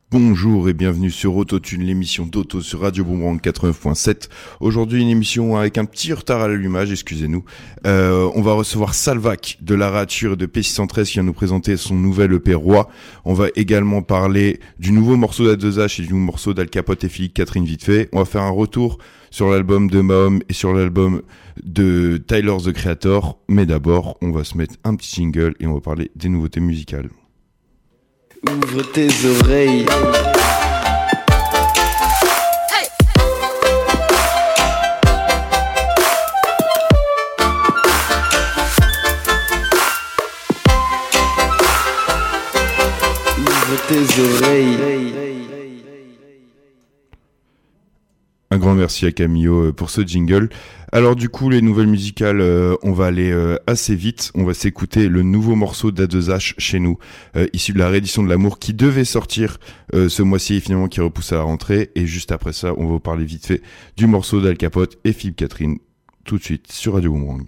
Bonjour et bienvenue sur Autotune, l'émission d'Auto sur Radio Boomerang 89.7. Aujourd'hui, une émission avec un petit retard à l'allumage, excusez-nous. On va recevoir Salvac de La Rature et de P613 qui vient nous présenter son nouvel EP Roi. On va également parler du nouveau morceau d'A2H et du nouveau morceau d'Al Capote et Philippe Catherine vite fait. On va faire un retour sur l'album de Mahom et sur l'album de Tyler the Creator. Mais d'abord, on va se mettre un petit single et on va parler des nouveautés musicales. Ouvre tes oreilles. Hey. Ouvre tes oreilles. Un grand merci à Camillo pour ce jingle. Alors du coup, les nouvelles musicales, on va aller assez vite. On va s'écouter le nouveau morceau d'A2H chez nous, issu de la réédition de l'amour qui devait sortir ce mois-ci et finalement qui repousse à la rentrée. Et juste après ça, on va vous parler vite fait du morceau d'Al Capote et Philippe Catherine, tout de suite sur Radio Boomerang.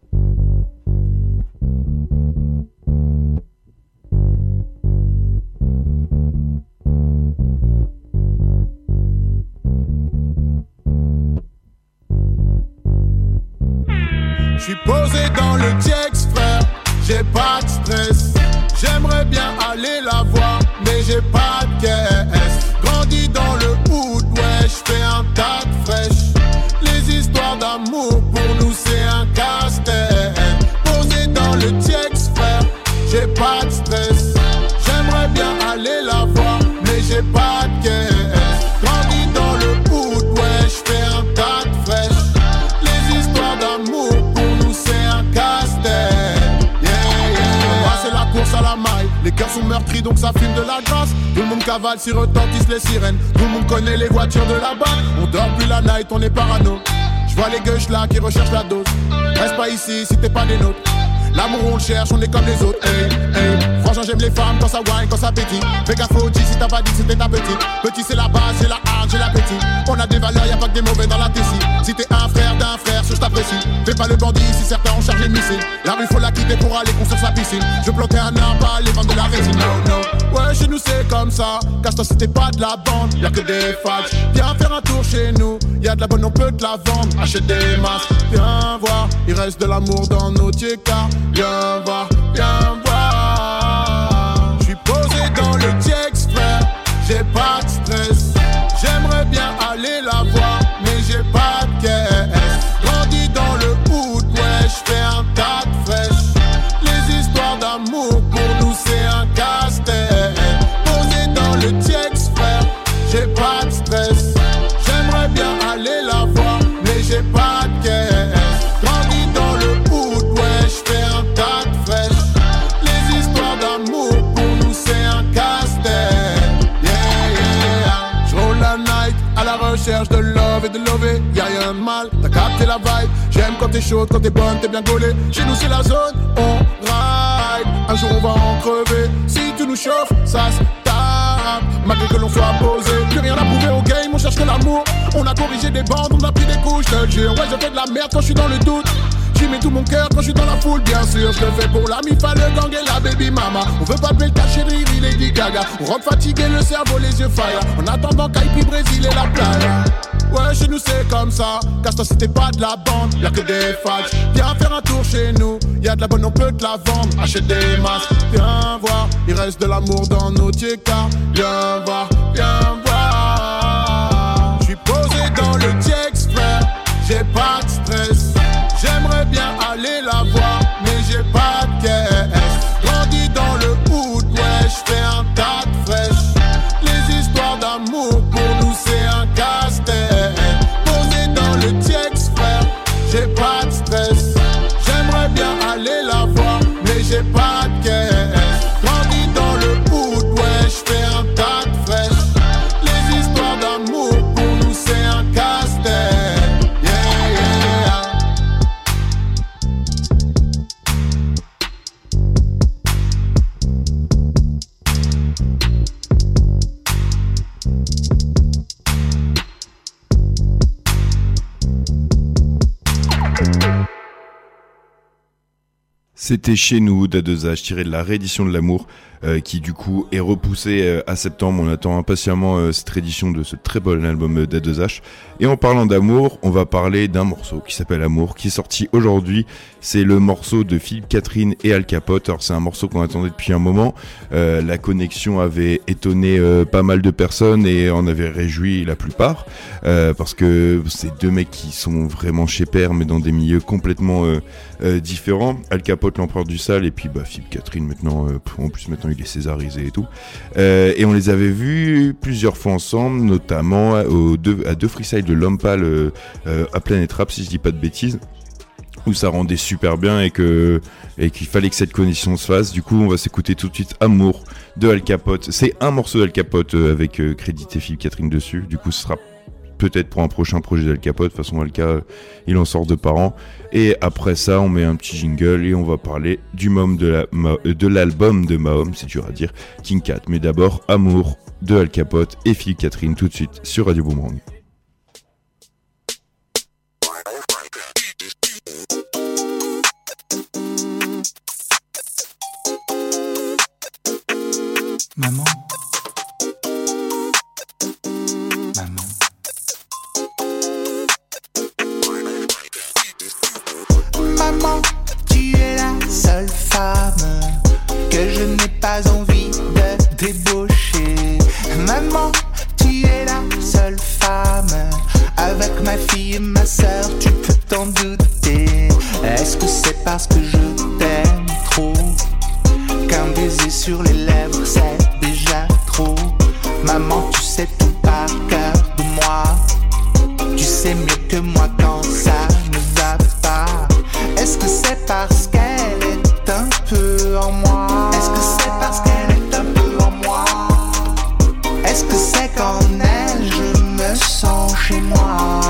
Je suis posé dans le TX frère, j'ai pas de stress. J'aimerais bien aller la voir, mais j'ai pas de caisse. Grandi dans le hood, ouais, j'fais un tas de fraîches. Les histoires d'amour, pour nous c'est un casse-tête. Posé dans le TX frère, j'ai pas de stress. J'aimerais bien aller la voir, mais j'ai pas de caisse. Grandi dans le hood, ouais, j'fais un tas de fraîches. Les histoires d'amour, à la maille, les cœurs sont meurtris donc ça fume de la grâce. Tout le monde cavale, si retentissent les sirènes. Tout le monde connaît les voitures de là-bas. On dort plus la night, on est parano. J'vois les gueuches là qui recherchent la dose. Reste pas ici si t'es pas des nôtres. L'amour on le cherche, on est comme les autres. Hey, hey. Franchement j'aime les femmes quand ça wine, quand ça pétille. Fais gaffe au G si t'as pas dit que c'était ta petite. Petit c'est la base, c'est la hard, j'ai l'appétit. On a des valeurs, y'a pas que des mauvais dans la tessie. Si t'es un frère d'un frère, je t'apprécie. Fais pas le bandit si certains ont chargé de missiles. La rue faut la quitter pour aller construire sa piscine. Je plantais un arbre, pas les vendre de la résine. No, no. Ouais chez nous c'est comme ça. Casse-toi si t'es pas de la bande, y'a que des facs. Viens faire un tour chez nous, y'a de la bonne, on peut te la vendre. Achète des masques, viens voir. Il reste de l'amour dans nos car. Viens voir, viens voir. J'suis posé dans le TX frère, j'ai pas de stress. J'aimerais bien aller la voir, mais j'ai pas de caisse. Grandi dans le hood, ouais, j'fais un tas de fraîches. Les histoires d'amour, pour nous c'est un casse-tête. Posé dans le TX frère, j'ai pas de stress. J'aimerais bien aller la voir, mais j'ai pas de caisse. Grandi dans le hood, ouais, j'fais un tas de fraîches. Les histoires d'amour, pour nous c'est un casse-tête. Yeah, yeah. J'roule la night, à la recherche de love et de lover. Y'a rien de mal, t'as capté la vibe. J'aime quand t'es chaude, quand t'es bonne, t'es bien gaulée. Chez nous c'est la zone, on ride. Un jour on va en crever. Si tu nous chauffes, ça se tape. Malgré que l'on soit posé, plus rien à prouver au game, on cherche que l'amour. On a corrigé des bandes, on a pris des couches, je te jure. Ouais, je fais de la merde quand je suis dans le doute. J'y mets tout mon cœur quand je suis dans la foule, bien sûr. Je le fais pour la mifa, le gang et la baby mama. On veut pas le cacher de Riri, Lady Gaga. On rentre fatigué, le cerveau, les yeux fire. En attendant Caipi, Brésil et la playa. Ouais, chez nous c'est comme ça. Casse-toi si t'es pas de la bande, y'a que des facs. Viens faire un tour chez nous, y'a de la bonne, on peut te la vendre. Achète des masques, viens voir. Il reste de l'amour dans nos car. Viens voir, viens voir. J'suis posé dans le TX frère, j'ai pas de stress. J'aimerais bien aller la voir, mais j'ai pas de caisse. Grandi dans le hood, ouais, j'fais un tas de fraîches. Les histoires d'amour, pour nous c'est un casse-tête. Posé dans le TX frère, j'ai pas de stress. J'aimerais bien aller la voir, mais j'ai pas de caisse. Grandi dans le hood, ouais, j'fais un tas de fraîches. Les histoires d'amour, pour nous c'est un casse-tête. C'était Chez nous d'A2H tiré de la réédition de l'amour. qui du coup est repoussé à septembre. On attend impatiemment cette réédition de ce très bon album d'A2H. Et en parlant d'amour, on va parler d'un morceau qui s'appelle Amour, qui est sorti aujourd'hui. C'est le morceau de Philippe Catherine et Al Capote. Alors c'est un morceau qu'on attendait depuis un moment. La connexion avait étonné pas mal de personnes et en avait réjoui la plupart, parce que c'est deux mecs qui sont vraiment chez père, mais dans des milieux complètement différents. Al Capote, l'empereur du sale, et puis Philippe Catherine maintenant, en plus maintenant il est césarisé et tout. Et on les avait vus plusieurs fois ensemble, notamment à deux freestyles de L'Homme Pâle à Planète Rap, si je dis pas de bêtises, où ça rendait super bien et qu'il fallait que cette connexion se fasse. Du coup, on va s'écouter tout de suite Amour de Al Capote. C'est un morceau d'Al Capote avec crédité Philippe Catherine dessus. Du coup, ce sera peut-être pour un prochain projet d'Al Capote. De toute façon, Alka, il en sort de par an. Et après ça, on met un petit jingle et on va parler du de l'album de Mahom, c'est dur à dire, King Cat. Mais d'abord, Amour de Al Capote et Philippe Catherine tout de suite sur Radio Boomerang. Maman. Maman, tu es la seule femme que je n'ai pas envie de débaucher. Maman, tu es la seule femme. Avec ma fille et ma sœur, tu peux t'en douter. Est-ce que c'est parce que je t'aime trop qu'un baiser sur les lèvres c'est déjà trop? Maman, tu sais tout par cœur de moi. Tu sais mieux que moi quand ça ne va pas. Est-ce que c'est parce qu'elle est un peu en moi? Est-ce que c'est parce qu'elle est un peu en moi? Est-ce que c'est qu'en elle je me sens chez moi?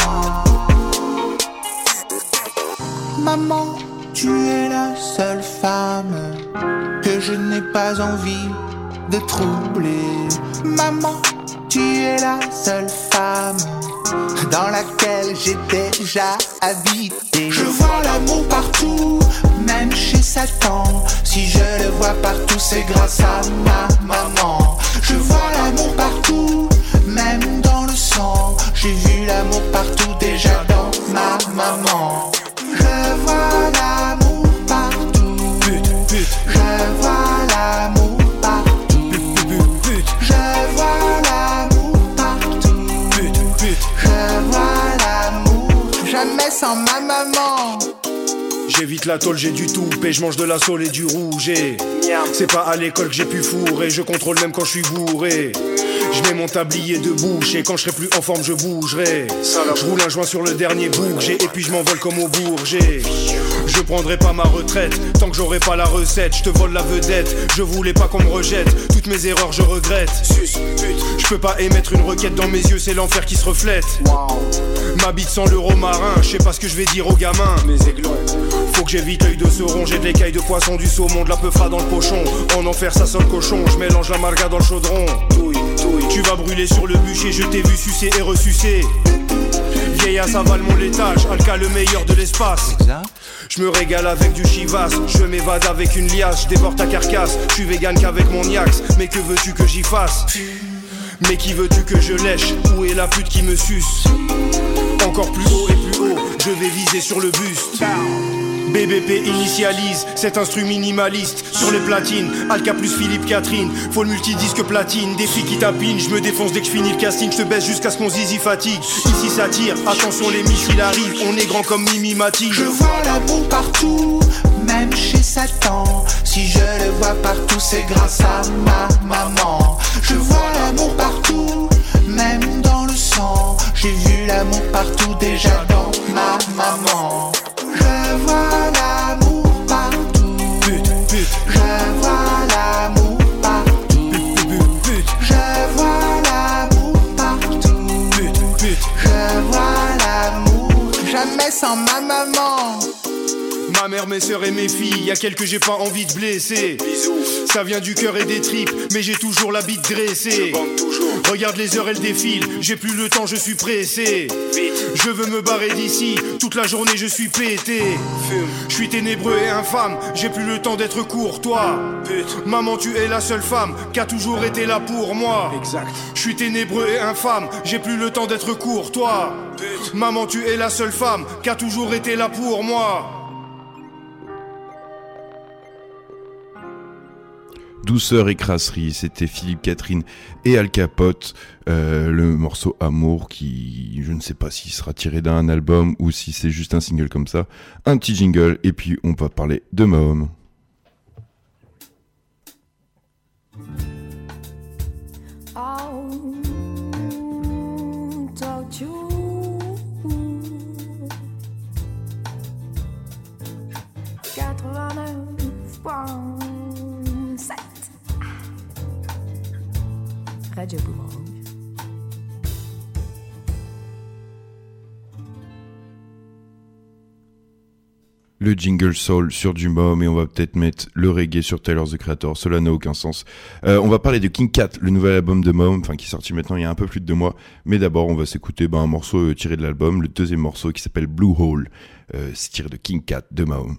Maman, tu es la seule femme que je n'ai pas envie de troubler. Maman, tu es la seule femme dans laquelle j'ai déjà habité. Je vois l'amour partout, même chez Satan. Si je le vois partout, c'est grâce à ma maman. Je vois l'amour partout, même dans le sang. J'ai vu l'amour partout, déjà dans ma maman. Je vois l'amour partout. Je vois l'amour partout. Je vois l'amour partout. Je vois l'amour jamais sans ma maman. J'évite la tôle, j'ai du tout, et je mange de la saule et du rouge. C'est pas à l'école que j'ai pu fourrer, je contrôle même quand je suis bourré. Je mets mon tablier de bouche et quand je serai plus en forme je bougerai. Je roule un joint sur le dernier Bourget et puis je m'envole comme au Bourget. Je prendrai pas ma retraite tant que j'aurai pas la recette. Je te vole la vedette, je voulais pas qu'on me rejette. Toutes mes erreurs je regrette. Je peux pas émettre une requête dans mes yeux, c'est l'enfer qui se reflète. Ma bite sans l'euro marin, je sais pas ce que je vais dire aux gamins. Faut que j'évite l'œil de sauron, j'ai de l'écaille de poisson, du saumon, de la peufra dans le pochon. En enfer ça sent le cochon, je mélange la marga dans le chaudron. Tu vas brûler sur le bûcher, je t'ai vu sucer et ressucer. Vieille ça avale mon laitage, Alka le meilleur de l'espace. Je me régale avec du chivas, je m'évade avec une liasse, je dévore ta carcasse, je suis vegan qu'avec mon Yax. Mais que veux-tu que j'y fasse? Mais qui veux-tu que je lèche? Où est la pute qui me suce? Encore plus haut et plus haut, je vais viser sur le buste. BBP initialise cet instru minimaliste sur les platines. Alka plus Philippe Catherine, faut le multidisque platine. Des filles qui tapinent, je me défonce dès que je finis le casting. Je te baisse jusqu'à ce qu'on zizi fatigue. Ici ça tire, attention les missiles arrivent. On est grand comme Mimi Mati. Je vois l'amour partout, même chez Satan. Si je le vois partout, c'est grâce à ma maman. Je vois l'amour partout, même dans le sang. J'ai vu l'amour partout, déjà dans ma maman. Je vois l'amour partout. Je vois l'amour partout. Je vois l'amour partout. Je vois l'amour jamais sans ma maman. Ma mère, mes sœurs et mes filles, y'a quelques j'ai pas envie de blesser. Ça vient du cœur et des tripes, mais j'ai toujours la bite dressée. Regarde les heures, elles défilent, j'ai plus le temps, je suis pressé. Je veux me barrer d'ici, toute la journée je suis pété. Je suis ténébreux et infâme, j'ai plus le temps d'être courtois. Maman, tu es la seule femme qui a toujours été là pour moi. Je suis ténébreux et infâme, j'ai plus le temps d'être courtois. Maman, tu es la seule femme qui a toujours été là pour moi. Douceur et crasserie, c'était Philippe Catherine et Al Capote, le morceau Amour qui, je ne sais pas s'il sera tiré d'un album ou si c'est juste un single comme ça. Un petit jingle et puis on va parler de Mahom. Radio Boomerang. Le jingle soul sur du Mahom et on va peut-être mettre le reggae sur Tyler the Creator, cela n'a aucun sens. On va parler de King Cat, le nouvel album de Mahom, qui est sorti maintenant il y a un peu plus de 2 mois, mais d'abord on va s'écouter un morceau tiré de l'album, le deuxième morceau qui s'appelle Blue Hole, c'est tiré de King Cat de Mahom.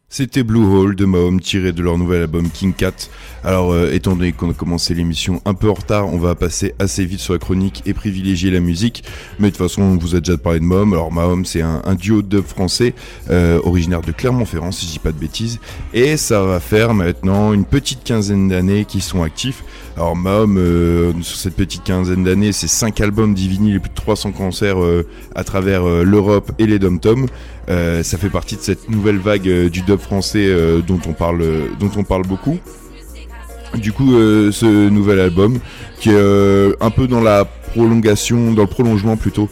C'était Blue Hole de Mahom tiré de leur nouvel album King Cat. Alors étant donné qu'on a commencé l'émission un peu en retard, on va passer assez vite sur la chronique et privilégier la musique. Mais de toute façon on vous a déjà parlé de Mahom. Alors Mahom c'est un duo de dub français originaire de Clermont-Ferrand si je dis pas de bêtises. Et ça va faire maintenant une petite quinzaine d'années qu'ils sont actifs. Alors Mahom sur cette petite quinzaine d'années c'est 5 albums, 10 vinyles et plus de 300 concerts à travers l'Europe et les dom-toms. Ça fait partie de cette nouvelle vague du dub français dont on parle beaucoup. Du coup, ce nouvel album qui est un peu dans le prolongement plutôt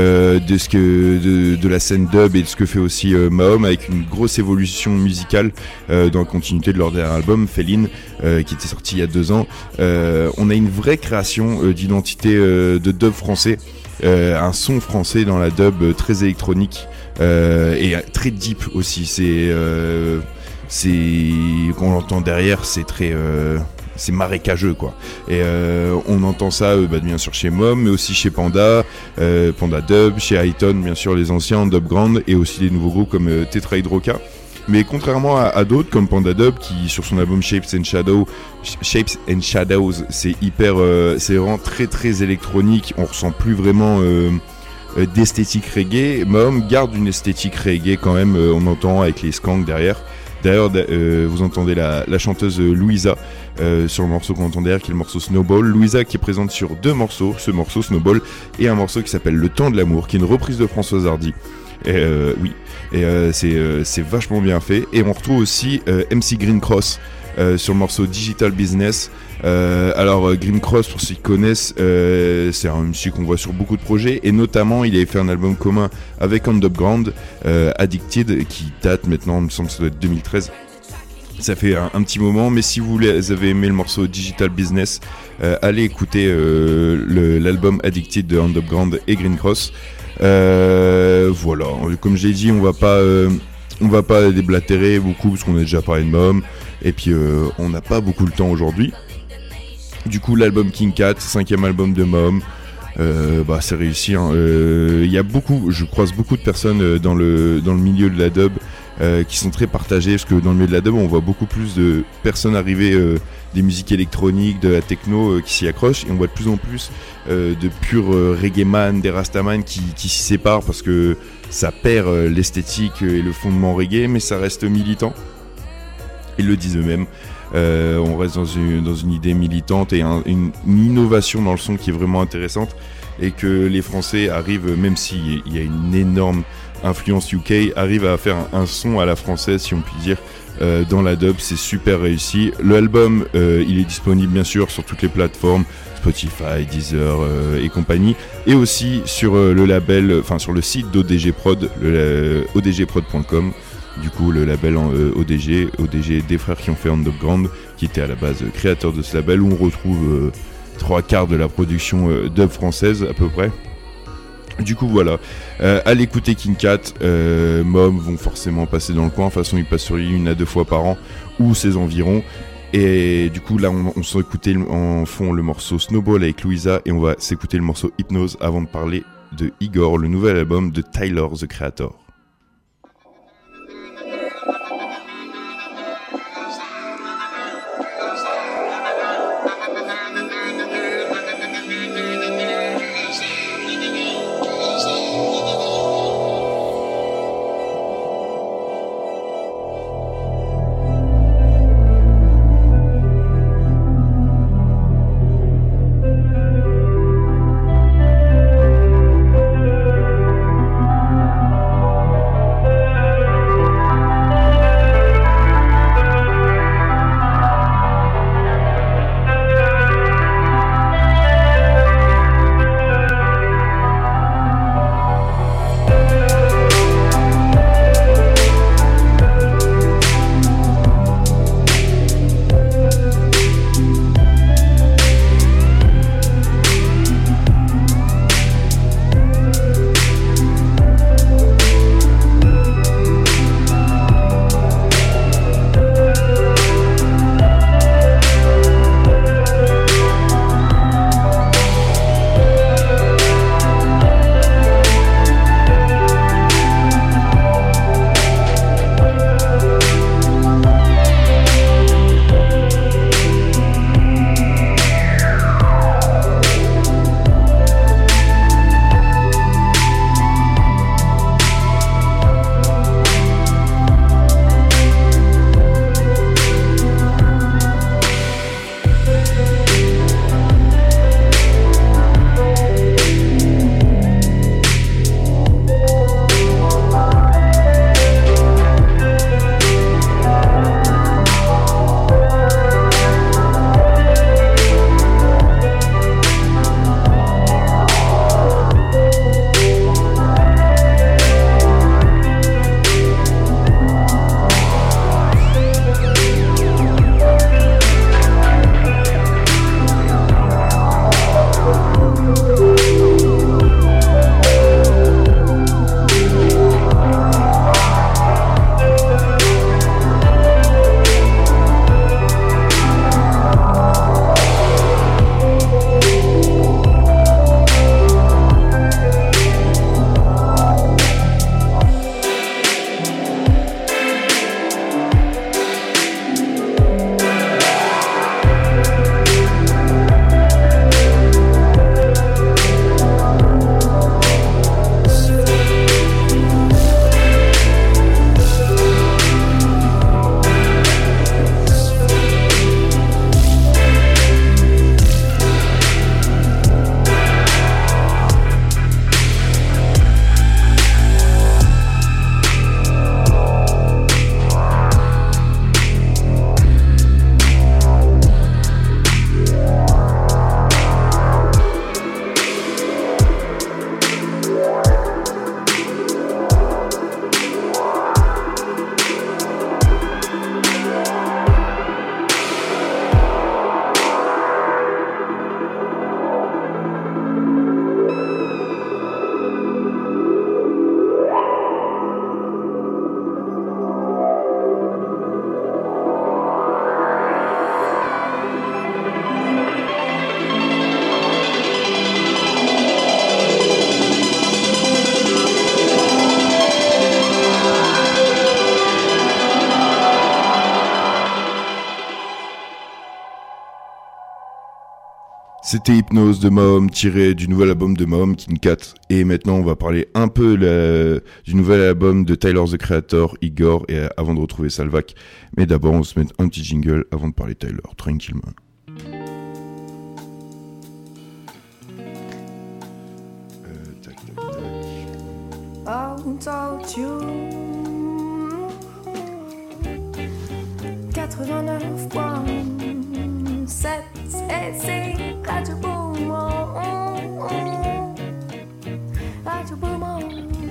de la scène dub et de ce que fait aussi Mahom, avec une grosse évolution musicale dans la continuité de leur dernier album Féline qui était sorti il y a 2 ans. On a une vraie création d'identité de dub français, un son français dans la dub très électronique. Et très deep aussi, c'est quand on l'entend derrière, c'est très c'est marécageux quoi. Et on entend ça bien sûr chez Mom, mais aussi chez Panda Dub, chez Highton bien sûr les anciens Dubgrand, et aussi des nouveaux groupes comme Tetrahydroka. Mais contrairement à d'autres comme Panda Dub qui sur son album Shapes and Shadows c'est hyper c'est vraiment très très électronique, on ressent plus vraiment d'esthétique reggae. Mahom garde une esthétique reggae quand même, on entend avec les skanks derrière. D'ailleurs, vous entendez la chanteuse Louisa sur le morceau qu'on entend derrière, qui est le morceau Snowball. Louisa qui est présente sur 2 morceaux, ce morceau Snowball et un morceau qui s'appelle Le Temps de l'amour, qui est une reprise de Françoise Hardy. C'est vachement bien fait. Et on retrouve aussi MC Green Cross sur le morceau Digital Business. Alors Green Cross, pour ceux qui connaissent, c'est un MC qu'on voit sur beaucoup de projets, et notamment il avait fait un album commun avec Underground, Addicted, qui date maintenant, il me semble que ça doit être 2013. Ça fait un petit moment, mais si vous avez aimé le morceau Digital Business, allez écouter l'album Addicted de Underground et Green Cross. Voilà, comme je l'ai dit, on va pas déblatérer beaucoup parce qu'on a déjà parlé de Mahom, et puis on n'a pas beaucoup le temps aujourd'hui. Du coup, l'album King Cat, 5e album de Mahom, c'est réussi. Je croise beaucoup de personnes dans le milieu de la dub qui sont très partagées, parce que dans le milieu de la dub, on voit beaucoup plus de personnes arriver des musiques électroniques, de la techno qui s'y accrochent, et on voit de plus en plus de purs reggae man, des rastaman qui s'y séparent parce que ça perd l'esthétique et le fondement reggae, mais ça reste militant. Ils le disent eux-mêmes. On reste dans une idée militante et une innovation dans le son qui est vraiment intéressante, et que les Français arrivent, même s'il y a une énorme influence UK, arrivent à faire un son à la française, si on peut dire, dans la dub. C'est super réussi. L'album il est disponible bien sûr sur toutes les plateformes, Spotify, Deezer et compagnie, et aussi sur le label, sur le site d'ODG Prod, odgprod.com. Du coup, le label ODG des frères qui ont fait Underground, qui était à la base créateur de ce label, où on retrouve 3/4 de la production dub française à peu près. Du coup voilà, allez écouter King Cat. Mom vont forcément passer dans le coin, de toute façon ils passent sur l'île 1 à 2 fois par an ou ses environs. Et du coup là on s'est écouté en fond le morceau Snowball avec Louisa, et on va s'écouter le morceau Hypnose avant de parler de Igor, le nouvel album de Tyler the Creator. C'était Hypnose de Mahom, tiré du nouvel album de Mahom, King Cat. Et maintenant, on va parler un peu du nouvel album de Tyler, the Creator, Igor, et avant de retrouver Salvac. Mais d'abord, on se met un petit jingle avant de parler Tyler, tranquillement. Talk you 89.7 et c'est Radio Boomerang. Radio Boomerang.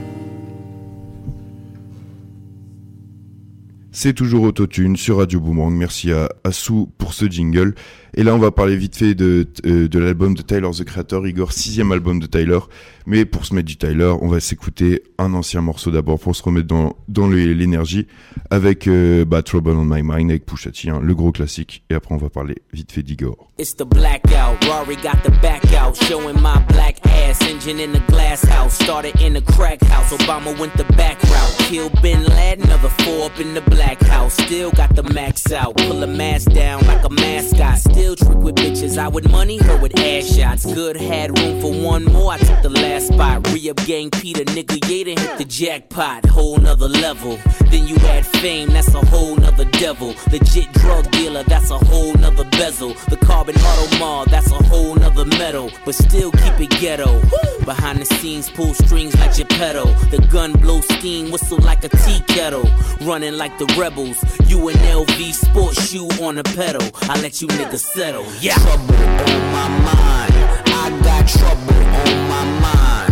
C'est toujours Autotune sur Radio Boomerang. Merci à Sou pour ce jingle. Et là, on va parler vite fait de l'album de Tyler, the Creator, Igor, 6e album de Tyler. Mais pour se mettre du Tyler, on va s'écouter un ancien morceau d'abord pour se remettre dans l'énergie avec Trouble on My Mind avec Pusha T, le gros classique. Et après, on va parler vite fait d'Igor. It's the blackout, Rory got the back out, showing my black ass, engine in the glass house, started in the crack house, Obama went the back route, killed Bin Laden, another 4 up in the black house, still got the max out, pull a mask down like a mascot, still trick with bitches, I with money, her with ass shots, good, had room for one more, I took the last spot, re-up gang Peter, nigga, yeah, then hit the jackpot, whole nother level, then you add fame, that's a whole nother devil, legit drug dealer, that's a whole nother bezel, the carbon Automall, that's a whole nother metal, but still keep it ghetto. Behind the scenes, pull strings like Geppetto. The gun blow steam, whistle like a tea kettle. Running like the rebels, you an LV sports shoe on a pedal. I let you niggas settle, yeah. Trouble on my mind, I got trouble on my mind.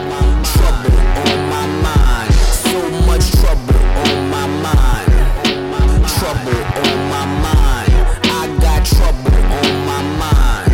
Trouble on my mind, so much trouble on my mind. Trouble on my mind, I got trouble on my mind.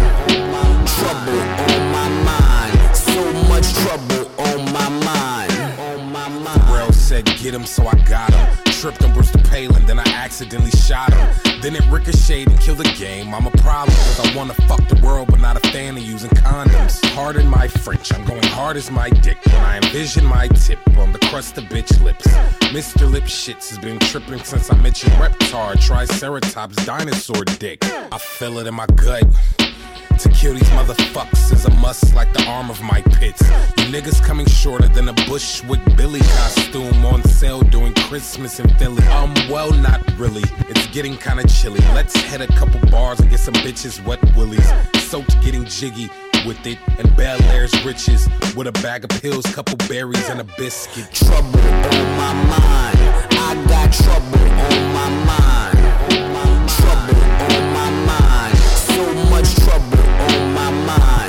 Trouble on my mind, so much trouble on my mind. Pharrell said get him, so I got him. Tripped on Brewster Palin, then I accidentally shot him. Then it ricocheted and killed the game. I'm a problem, cause I wanna fuck the world, but not a fan of using condoms. Pardon my French, I'm going hard as my dick when I envision my tip on the crust of bitch lips. Mr. Lip Shits has been tripping since I mentioned Reptar, Triceratops, dinosaur dick. I feel it in my gut. To kill these motherfuckers is a must like the arm of my pits. You niggas coming shorter than a Bushwick Billy costume on sale during Christmas in Philly. Well, not really. It's getting kinda chilly. Let's hit a couple bars and get some bitches wet willies. Soaked getting jiggy with it and Bel Air's riches with a bag of pills, couple berries and a biscuit. Trouble on my mind, I got trouble on my mind. Trouble on my mind, so much trouble on my mind.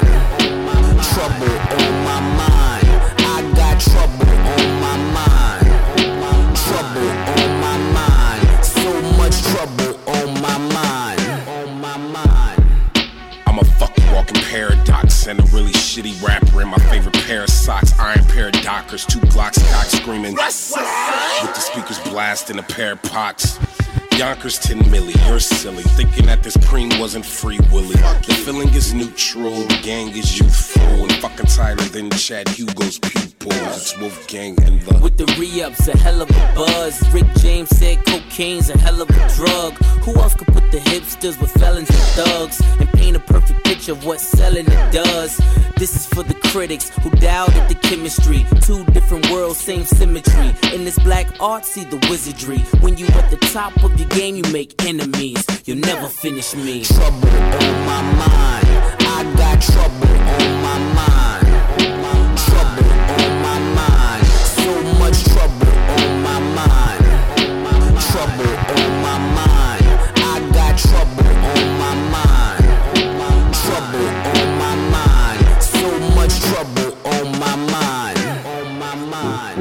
Trouble on my mind, I got trouble on my mind. Trouble on my mind, so much trouble on my mind. On my mind. I'm a fucking walking paradox and a really shitty rapper in my favorite pair of socks. Iron pair of Dockers, 2 Glocks cock screaming with the speakers blasting a pair of pots. Yonkers 10 milli, you're silly, thinking that this preem wasn't free willy. The feeling is neutral, the gang is youthful, and fucking tighter than Chad Hugo's pupils. It's Wolfgang and the... With the re-ups, a hell of a buzz. Rick James said cocaine's a hell of a drug. Who else could put the hipsters with felons and thugs and paint a perfect picture of what selling it does? This is for the critics who doubted the chemistry. 2 different worlds, same symmetry. In this black art, see the wizardry. When you at the top of your game, you make enemies. You'll never finish me. Trouble on my mind, I got trouble on my mind. Trouble on my mind, so much trouble on my mind. Trouble on my mind, I got trouble on my mind. Trouble on my mind, so much trouble on my mind. On my mind.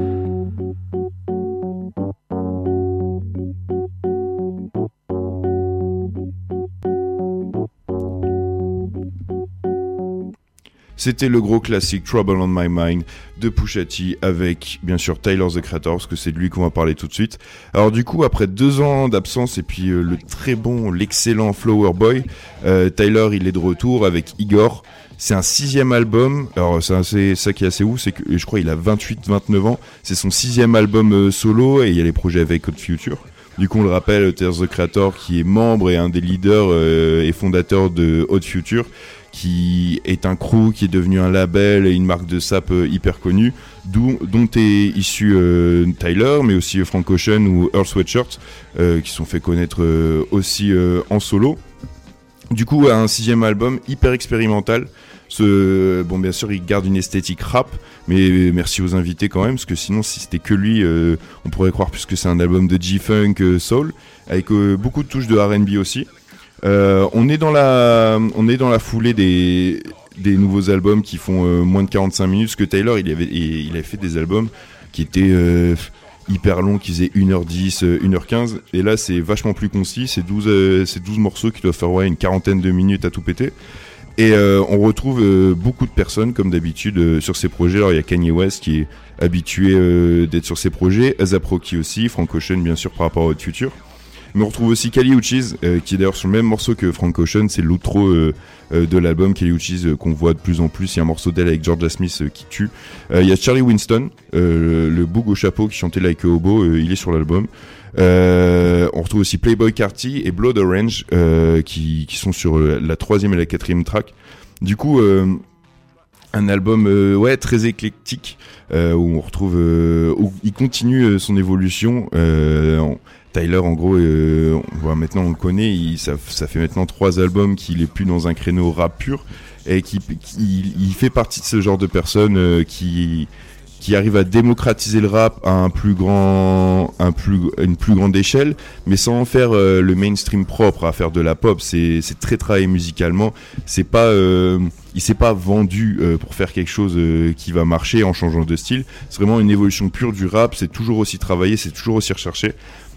C'était le gros classique Trouble on My Mind de Pusha T avec bien sûr Tyler, the Creator, parce que c'est de lui qu'on va parler tout de suite. Alors du coup, après 2 ans d'absence et puis l'excellent Flower Boy, Tyler il est de retour avec Igor. C'est un 6e album. Alors ça qui est assez ouf, c'est que je crois il a 28-29 ans. C'est son 6e album solo et il y a les projets avec Hot Future. Du coup on le rappelle, Tyler, the Creator qui est membre et un des leaders et fondateurs de Hot Future, qui est un crew qui est devenu un label et une marque de sap hyper connue, dont est issu Tyler, mais aussi Frank Ocean ou Earl Sweatshirt, qui sont fait connaître aussi en solo. Du coup, un 6e album hyper expérimental. Bon, bien sûr, il garde une esthétique rap, mais merci aux invités quand même, parce que sinon, si c'était que lui, on pourrait croire plus que c'est un album de G-Funk Soul, avec beaucoup de touches de R&B aussi. On est dans la foulée des nouveaux albums qui font moins de 45 minutes, parce que Tyler, il avait fait des albums qui étaient hyper long, qui faisait 1h10, 1h15, et là c'est vachement plus concis, c'est 12 morceaux qui doivent faire une quarantaine de minutes à tout péter, et on retrouve beaucoup de personnes comme d'habitude sur ces projets. Alors il y a Kanye West qui est habitué d'être sur ces projets, A$AP Rocky aussi, Frank Ocean bien sûr par rapport à Hot Future, mais on retrouve aussi Kali Uchis qui est d'ailleurs sur le même morceau que Frank Ocean, c'est l'outro de l'album. Kali Uchis qu'on voit de plus en plus, il y a un morceau d'elle avec Georgia Smith qui tue. Il y a Charlie Winston, le boug au chapeau qui chantait Like a Hobo, il est sur l'album. On retrouve aussi Playboi Carti et Blood Orange qui sont sur la 3e et la 4e track. Du coup un album très éclectique où on retrouve où il continue son évolution. Tyler, en gros, on voit maintenant, on le connaît, ça fait maintenant 3 albums qu'il est plus dans un créneau rap pur, et il fait partie de ce genre de personnes qui arrive à démocratiser le rap à une plus grande échelle, mais sans en faire le mainstream propre, à faire de la pop. C'est très travaillé musicalement. C'est pas, il s'est pas vendu pour faire quelque chose qui va marcher en changeant de style. C'est vraiment une évolution pure du rap. C'est toujours aussi travaillé, c'est toujours aussi recherché.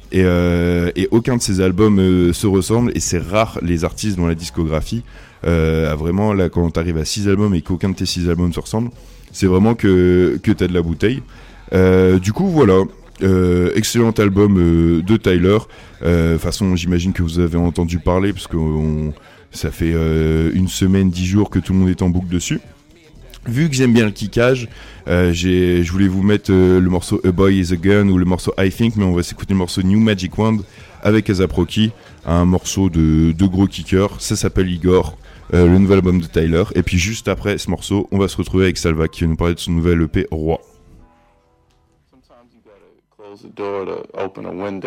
Et aucun de ces albums se ressemble, et c'est rare les artistes dans la discographie à vraiment, là, quand t'arrives à 6 albums et qu'aucun de tes 6 albums se ressemble, c'est vraiment que t'as de la bouteille. Du coup voilà, excellent album de Tyler. Façon, j'imagine que vous avez entendu parler, parce que ça fait une semaine, 10 jours que tout le monde est en boucle dessus. Vu que j'aime bien le kickage, je voulais vous mettre le morceau A Boy Is A Gun ou le morceau I Think, mais on va s'écouter le morceau New Magic Wand avec A$AP Rocky, un morceau de gros kicker. Ça s'appelle Igor, le nouvel album de Tyler. Et puis juste après ce morceau, on va se retrouver avec Salva qui va nous parler de son nouvel EP Roi. Sometimes you gotta close the door to open a window.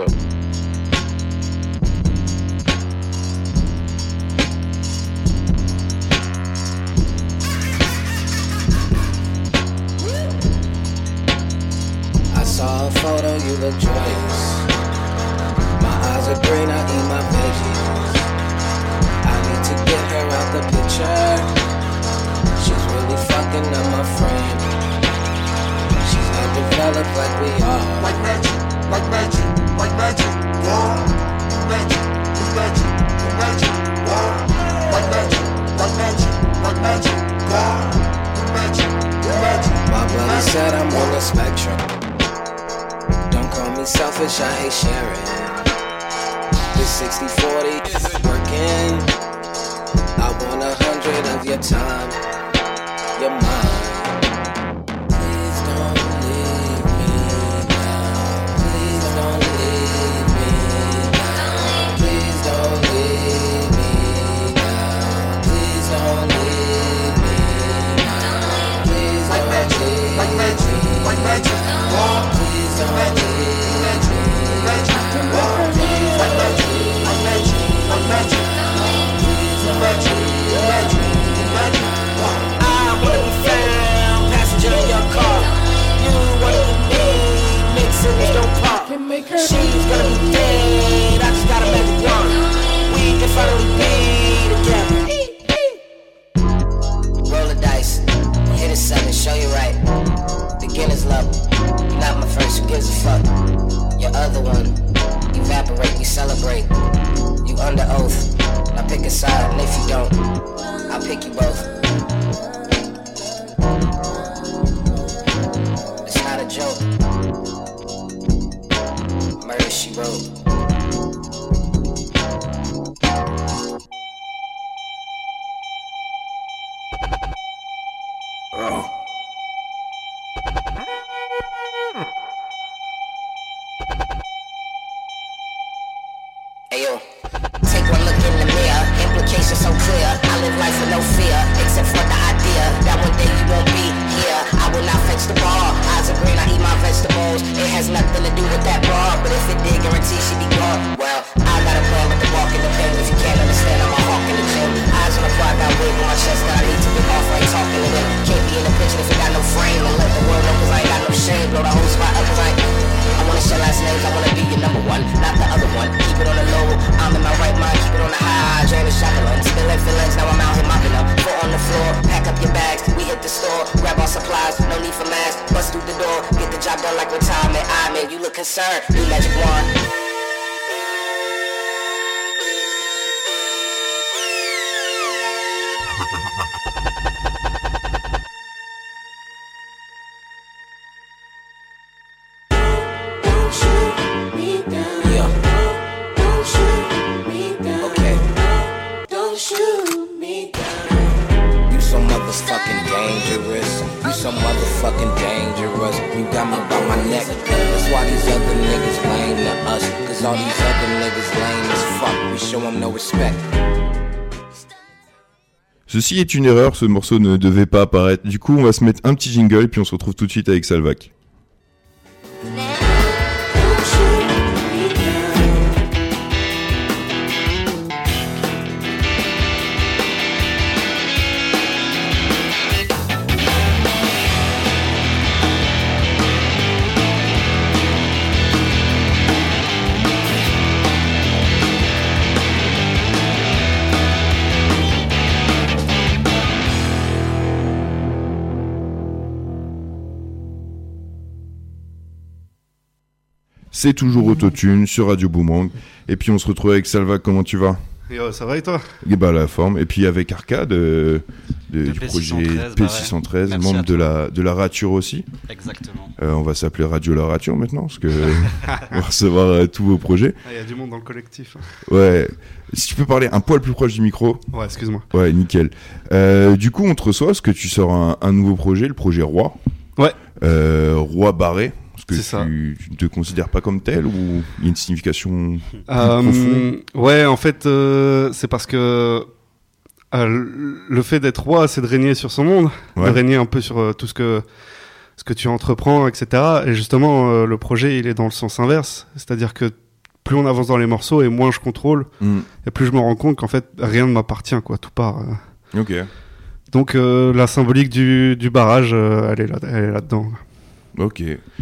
I saw a photo, you look joyous. My eyes are green, I eat my veggies. I need to get her out the picture. She's really fucking up my friend. She's not developed like we are. Like magic, like magic, like magic, whoa. Magic, magic, magic, whoa. Like magic, like magic, like magic, whoa. Magic, magic. My brother said I'm on the spectrum. Don't call me selfish, I hate sharing. This 60-40 is working. I want 100 of your time, your mind. Please don't leave me now. Please don't leave me now. Please don't leave me now. Please don't leave me now. Please don't leave me now. Like magic, like magic, whoa. Please don't leave me now. I wanna be found, passenger in your car. You wanna be me, make signals don't pop. She's gonna be dead, I just got a magic wand. We can finally be together. Roll the dice, hit a 7, show you right. Beginner's level, you're not my first, who gives a fuck? Your other one, evaporate, we celebrate. You under oath, now pick a side, and if you don't, I'll pick you both. It's not a joke. Murder, she wrote. vision so clear. I live life with no fear, except for the idea that one day you won't be here. I will not fetch the ball. Eyes are green, I eat my vegetables. It has nothing to do with that broad, but if it did, guarantee she be gone. Well, I got a plan with the walk in the pen. If you can't understand, I'm a hawk in the gym. Eyes on the fly, got weight on my chest that I need to get off. I ain't talking to them. Can't be in the picture if you got no frame. And let the world know, cause I ain't got no shame. Blow the whole spot up, cause I wanna share last names, I wanna be your number one, not the other one. Keep it on the low, I'm in my right mind. Keep it on the high, drain the shotgun. Spilling feelings, now I'm out here mopping up. Foot on the floor, pack up your bags. We hit the store, grab our supplies. No need for masks, bust through the door. Get the job done like retirement. I mean, you look concerned, new magic wand. Fucking dangerous, you so motherfucking dangerous. You got me by my neck. That's why these other niggas lame to us. Cause all these other niggas lame as fuck. We show them no respect. Ceci est une erreur, ce morceau ne devait pas apparaître. Du coup, on va se mettre un petit jingle et puis on se retrouve tout de suite avec Salvac. C'est toujours Autotune sur Radio Boomerang. Et puis on se retrouve avec Salvac, comment tu vas ? Ça va et toi ? Et bah la forme. Et puis avec Arcade du projet P613, ouais. membre de la Rature aussi. Exactement. On va s'appeler Radio La Rature maintenant, parce que on va recevoir tous vos projets. Il y a du monde dans le collectif. Ouais. Si tu peux parler un poil plus proche du micro. Ouais, excuse-moi. Ouais, nickel. Du coup, on te reçoit parce que tu sors un nouveau projet, le projet Roi. Ouais. Roi barré. Parce C'est que tu ne te considères pas comme tel ou il y a une signification profonde ? Ouais, en fait, c'est parce que le fait d'être roi, c'est de régner sur son monde, de régner un peu sur tout ce que tu entreprends, etc. Et justement, le projet, il est dans le sens inverse. C'est-à-dire que plus on avance dans les morceaux et moins je contrôle, et plus je me rends compte qu'en fait, rien ne m'appartient, quoi, tout part. Ok. Donc, la symbolique du barrage, elle est là-dedans. Ok.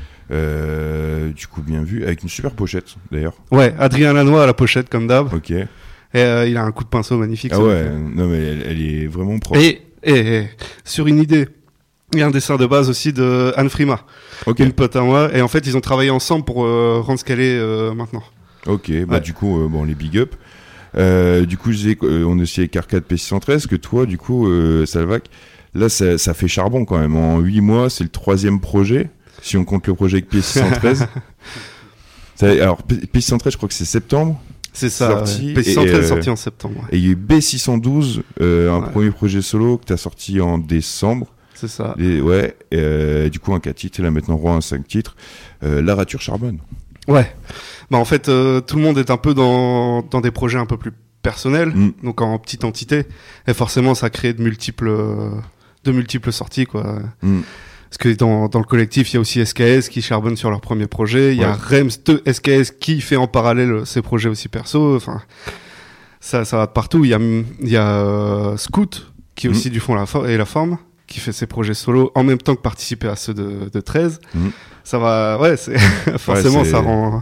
Du coup, bien vu, avec une super pochette d'ailleurs. Ouais, Adrien Lanois à la pochette comme d'hab. Ok. Et il a un coup de pinceau magnifique. Ah ouais, non mais elle est vraiment propre. Et sur une idée, il y a un dessin de base aussi de Anne Frima, une pote à moi. Et en fait, ils ont travaillé ensemble pour rendre ce qu'elle est maintenant. Ok, bah du coup, bon, les big up. Du coup, on est aussi avec Arcade P613, que toi, du coup, Salvac, là, ça fait charbon quand même. En 8 mois, c'est le 3e projet. Si on compte le projet avec P613. Alors, P613, je crois que c'est septembre. C'est ça, sorti, P613 est sorti en septembre. Ouais. Et il y a eu B612, un premier projet solo que tu as sorti en décembre. C'est ça. Et du coup, un 4 titres, et là maintenant, Roi, un 5 titres. La Rature charbonne. Ouais. Bah, en fait, tout le monde est un peu dans des projets un peu plus personnels, donc en petite entité. Et forcément, ça crée de multiples sorties, quoi. Parce que dans le collectif, il y a aussi SKS qui charbonne sur leur premier projet. Il y a Rems de SKS qui fait en parallèle ses projets aussi perso. Enfin, ça va de partout. Il y a Scoot qui est aussi du fond et la forme, qui fait ses projets solo en même temps que participer à ceux de 13. Ça va, forcément, ça rend.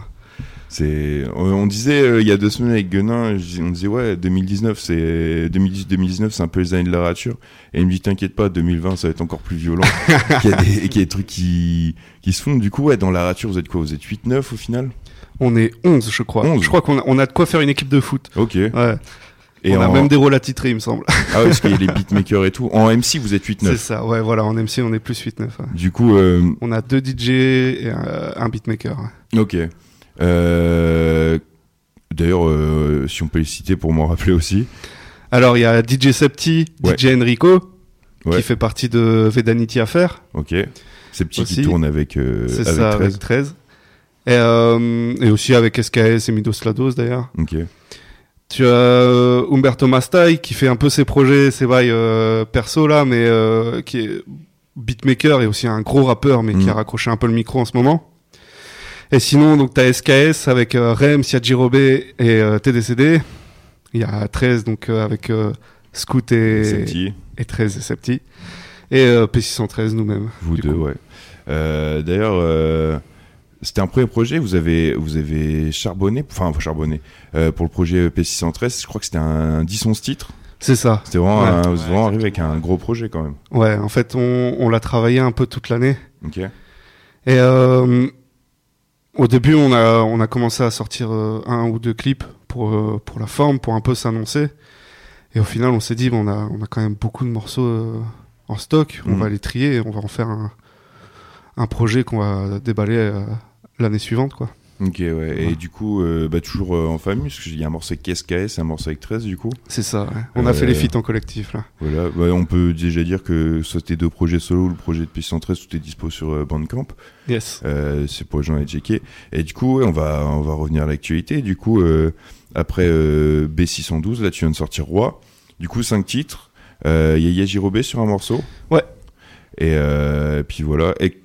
On disait il y a 2 semaines avec Guenin, on disait 2019 c'est un peu les années de la rature, et il me dit t'inquiète pas, 2020 ça va être encore plus violent. qu'il y a des trucs qui se font. Du coup dans la rature vous êtes quoi, vous êtes 8-9 au final? On est 11 je crois. 11. Je crois qu'on a de quoi faire une équipe de foot. Ok. Ouais. Et on a même des rôles attitrés, il me semble. Ah ouais, parce qu'il y a les beatmakers et tout. En MC, vous êtes 8-9. C'est ça, ouais, voilà, en MC, on est plus 8-9. Ouais. Du coup... On a 2 DJ et un beatmaker. Ouais. Ok. D'ailleurs, si on peut les citer pour m'en rappeler aussi. Alors, il y a DJ Septi, DJ Enrico, qui fait partie de Vedanity Affair. Ok. Septi aussi, qui tourne avec 13. Avec 13. Et aussi avec SKS et Midos Lados, d'ailleurs. Ok. Tu as Umberto Mastai qui fait un peu ses projets, ses bails perso là, mais qui est beatmaker et aussi un gros rappeur, mais qui a raccroché un peu le micro en ce moment. Et sinon, donc t'as SKS avec Rems, Yajirobe et TDCD. Il y a 13 donc avec Scoot et 13 et Septi. Et P613 nous-mêmes. Vous deux, ouais. D'ailleurs, c'était un premier projet. Vous avez charbonné pour le projet P613. Je crois que c'était un 10-11 titres. C'est ça. C'était vraiment, vous êtes vraiment arrivé avec un gros projet quand même. Ouais, en fait, on l'a travaillé un peu toute l'année. Ok. Et au début, on a commencé à sortir 1 ou 2 clips pour la forme, pour un peu s'annoncer. Et au final, on s'est dit, on a quand même beaucoup de morceaux en stock. On va les trier et on va en faire un projet qu'on va déballer l'année suivante, quoi. Ok, ouais. Et du coup, toujours en famille, parce qu'il y a un morceau avec SKS et un morceau avec 13, du coup. C'est ça, ouais. On a fait les feats en collectif, là. Voilà, on peut déjà dire que soit tes 2 projets solo ou le projet de P613, tout est dispo sur Bandcamp. Yes. C'est pour les gens à checker. Et du coup, on va revenir à l'actualité. Du coup, après B612, là, tu viens de sortir Roi. Du coup, 5 titres. Il y a Yajirobe sur un morceau. Ouais. Et puis voilà. Et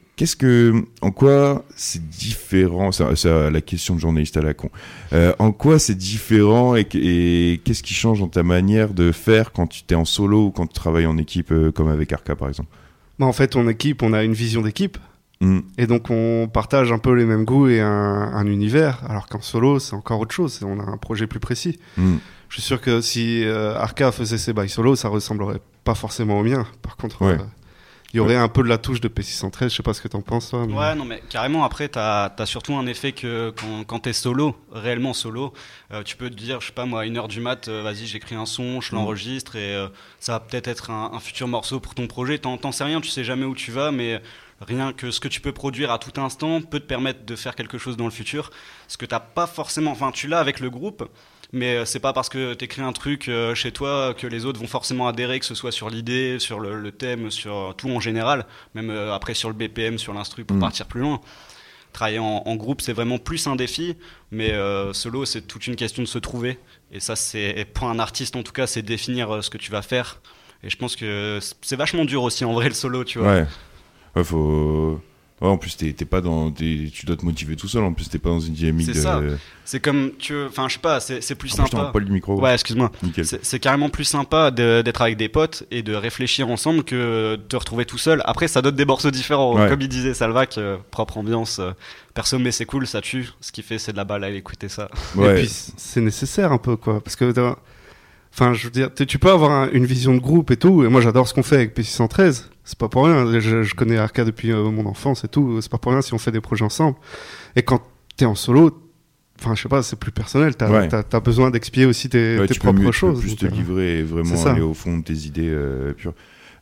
en quoi c'est différent, c'est la question de journaliste à la con, en quoi c'est différent et qu'est-ce qui change dans ta manière de faire quand tu t'es en solo ou quand tu travailles en équipe comme avec Arca par exemple? En fait, en équipe, on a une vision d'équipe et donc on partage un peu les mêmes goûts et un univers, alors qu'en solo c'est encore autre chose, on a un projet plus précis. Je suis sûr que si Arca faisait ses bails solo, ça ressemblerait pas forcément au mien. Par contre, il y aurait un peu de la touche de P613, je sais pas ce que t'en penses, toi. Mais... Ouais, non, mais carrément, après, t'as surtout un effet que quand t'es solo, réellement solo, tu peux te dire, je sais pas moi, à 1h du mat, vas-y, j'écris un son, je l'enregistre et ça va peut-être être un futur morceau pour ton projet. T'en sais rien, tu sais jamais où tu vas, mais rien que ce que tu peux produire à tout instant peut te permettre de faire quelque chose dans le futur. Ce que t'as pas forcément, enfin, tu l'as avec le groupe, mais c'est pas parce que t'écris un truc chez toi que les autres vont forcément adhérer, que ce soit sur l'idée, sur le thème, sur tout en général, même après sur le BPM, sur l'instru pour partir plus loin. Travailler en groupe, c'est vraiment plus un défi, mais solo, c'est toute une question de se trouver. Et ça, c'est pour un artiste en tout cas, c'est définir ce que tu vas faire. Et je pense que c'est vachement dur aussi en vrai le solo, tu vois. Ouais, faut... Ouais, en plus, t'es pas tu dois te motiver tout seul. En plus, t'es pas dans une dynamique de... C'est ça. C'est comme enfin, je sais pas, c'est plus sympa. Je pas le micro. Ouais, excuse-moi. Nickel. C'est carrément plus sympa d'être avec des potes et de réfléchir ensemble que de te retrouver tout seul. Après, ça donne des morceaux différents. Ouais. Comme il disait Salvac, propre ambiance, perso, mais c'est cool, ça tue. Ce qu'il fait, c'est de la balle à écouter ça. Ouais. Et puis, c'est nécessaire un peu, quoi. Parce que, enfin, je veux dire, tu peux avoir une vision de groupe et tout. Et moi, j'adore ce qu'on fait avec P613. C'est pas pour rien. Je connais Arca depuis mon enfance et tout. C'est pas pour rien si on fait des projets ensemble. Et quand t'es en solo, enfin, je sais pas, c'est plus personnel. T'as besoin d'expier aussi tes propres choses. Tu peux juste te livrer et vraiment aller au fond de tes idées pures.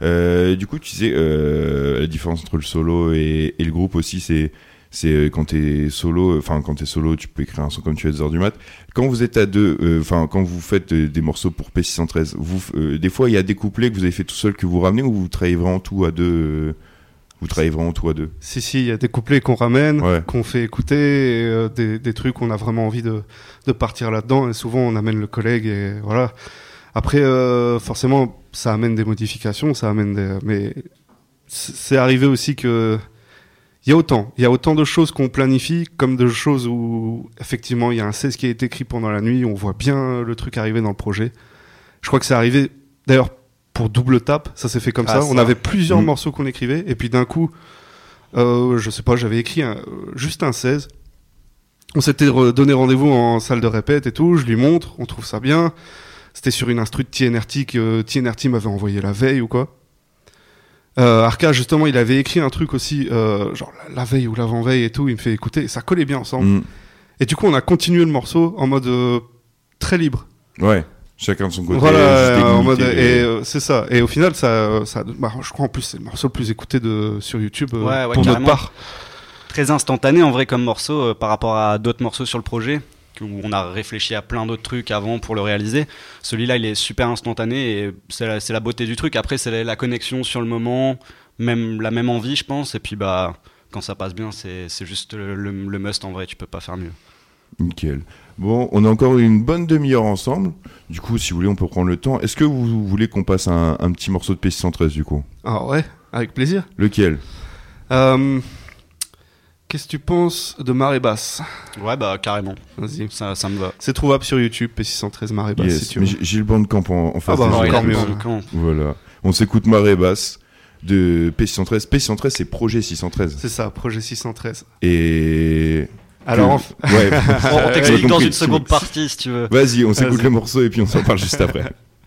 Du coup, tu disais, la différence entre le solo et le groupe aussi, c'est quand t'es solo, tu peux écrire un son comme tu es à 2h du mat. Quand vous êtes à deux, quand vous faites des morceaux pour P613, des fois il y a des couplets que vous avez fait tout seul que vous ramenez ou vous travaillez vraiment tout à deux Si, il y a des couplets qu'on ramène, qu'on fait écouter, et, des trucs qu'on a vraiment envie de partir là-dedans, et souvent on amène le collègue et voilà. Après, forcément, ça amène des modifications, mais c'est arrivé aussi que il y a autant de choses qu'on planifie comme de choses où effectivement il y a un 16 qui a été écrit pendant la nuit, on voit bien le truc arriver dans le projet. Je crois que c'est arrivé d'ailleurs pour Double Tap, ça s'est fait comme ça. On avait plusieurs morceaux qu'on écrivait et puis d'un coup je sais pas, j'avais écrit juste un 16. On s'était donné rendez-vous en salle de répète et tout, je lui montre, on trouve ça bien. C'était sur une instru de TNRT que TNRT m'avait envoyé la veille ou quoi. Arca, justement, il avait écrit un truc aussi, genre la veille ou l'avant-veille et tout, il me fait écouter, et ça collait bien ensemble. Et du coup, on a continué le morceau en mode très libre. Ouais, chacun de son côté. Voilà, en mode, c'est ça. Et au final, je crois en plus, c'est le morceau le plus écouté sur YouTube pour notre part. Très instantané en vrai comme morceau par rapport à d'autres morceaux sur le projet, où on a réfléchi à plein d'autres trucs avant pour le réaliser. Celui-là, il est super instantané et c'est la beauté du truc. Après, c'est la connexion sur le moment, même la même envie, je pense. Et puis, quand ça passe bien, c'est juste le must en vrai. Tu peux pas faire mieux. Nickel. Bon, on a encore une bonne demi-heure ensemble. Du coup, si vous voulez, on peut prendre le temps. Est-ce que vous voulez qu'on passe un petit morceau de P613 du coup ? Ah ouais, avec plaisir. Lequel ? Qu'est-ce que tu penses de Marée Basse ? Ouais, bah carrément. Vas-y. Ça me va. C'est trouvable sur YouTube, P613 Marée Basse, Yes, si tu veux. mais j'ai le Bandcamp en face. Ah bah, des encore yeux. mieux. Voilà. On s'écoute Marée Basse de P613. P613, c'est Projet 613. C'est ça, Projet 613. Et... Alors, ouais. On t'explique dans une seconde partie, si tu veux. Vas-y, on s'écoute le morceau et puis on s'en parle juste après.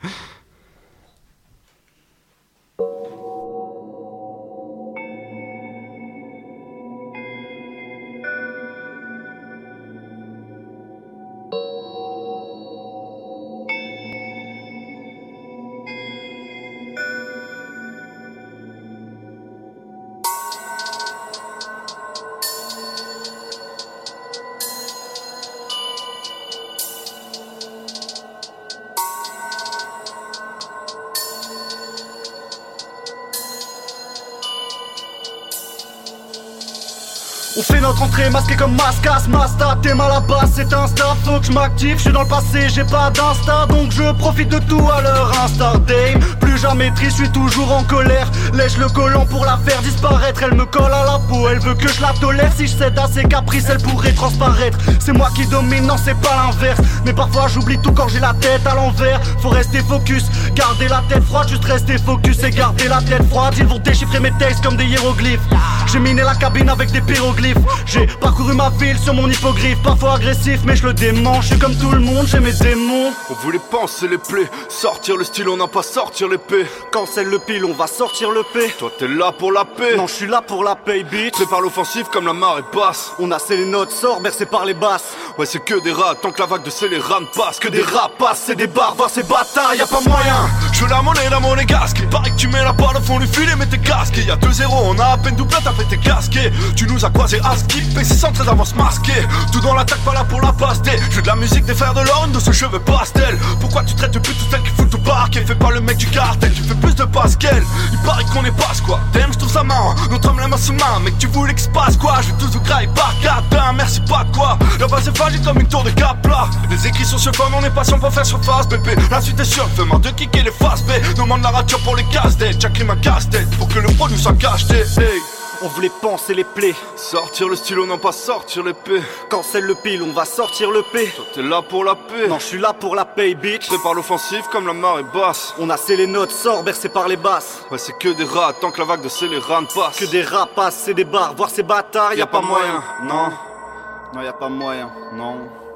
On fait notre entrée masquée comme Mascas, Masta, t'es mal à basse, c'est Insta, faut que je m'active, je suis dans le passé, j'ai pas d'insta, donc je profite de tout à leur Insta Dame. Plus jamais triste, je suis toujours en colère, lèche le collant pour la faire disparaître, elle me colle à la peau, elle veut que je la tolère, si je cède à ses caprices, elle pourrait transparaître, c'est moi qui domine, non c'est pas l'inverse, mais parfois j'oublie tout quand j'ai la tête à l'envers, faut rester focus, garder la tête froide, juste rester focus et garder la tête froide, ils vont déchiffrer mes textes comme des hiéroglyphes, j'ai miné la cabine avec des pyroglyphes. J'ai parcouru ma ville sur mon hippogriffe, parfois agressif mais je le dément, je suis comme tout le monde, j'ai mes démons. On voulait penser les plaies, sortir le stylo, on n'a pas sortir l'épée. Cancelle le pile, on va sortir le P. Toi t'es là pour la paix. Non je suis là pour la paix bitch. Prépare l'offensive comme la marée basse. On a scellé notre sort, bercé par les basses. Ouais c'est que des rats, tant que la vague de scélérats passe. Que des rapaces, c'est des barbares, c'est bâtards, y'a pas moyen. Je veux la monnaie gasque. Pareil que tu mets la balle au fond du filet, mais t'es casqué. Y'a 2-0, on a à peine doublé, t'as fait tes casqués. Tu nous as croisés à skip, P613 avance masqué. Tout dans l'attaque, pas là pour la passe D. Je veux de la musique des frères de l'Orne, de ce cheveu pastel. Pourquoi tu traites de pute toutes celles qui foutent au parquet? Fais pas le mec du cartel, tu fais plus de passes qu'elle. Il paraît qu'on est passe quoi, damn j'trouve ça marrant. Notre homme la main sous main, mec tu voulais que se passe quoi? Je vais tous vous grailler par gardin, merci pas de quoi. La base est fragile comme une tour de Capla. Les écrits sont sur forme, on est patient pour faire surface bébé. La suite est sûre, fais marre de kicker les faces B. Demande la rature pour les casse-tête, j'accrie ma casse-tête pour que le produit soit cacheté. Hey. On voulait penser les plaies, sortir le stylo, non pas sortir l'épée. Cancelle le pile, on va sortir le P. Toi t'es là pour la paix. Non je suis là pour la paix bitch. Prépare l'offensive comme la marée basse. On a scellé notre sort, bercé par les basses. Ouais c'est que des rats, tant que la vague de scélérats passe. Que des rapaces, c'est des barres, voir ces bâtards, y'a pas moyen. Non, non y'a pas moyen, non.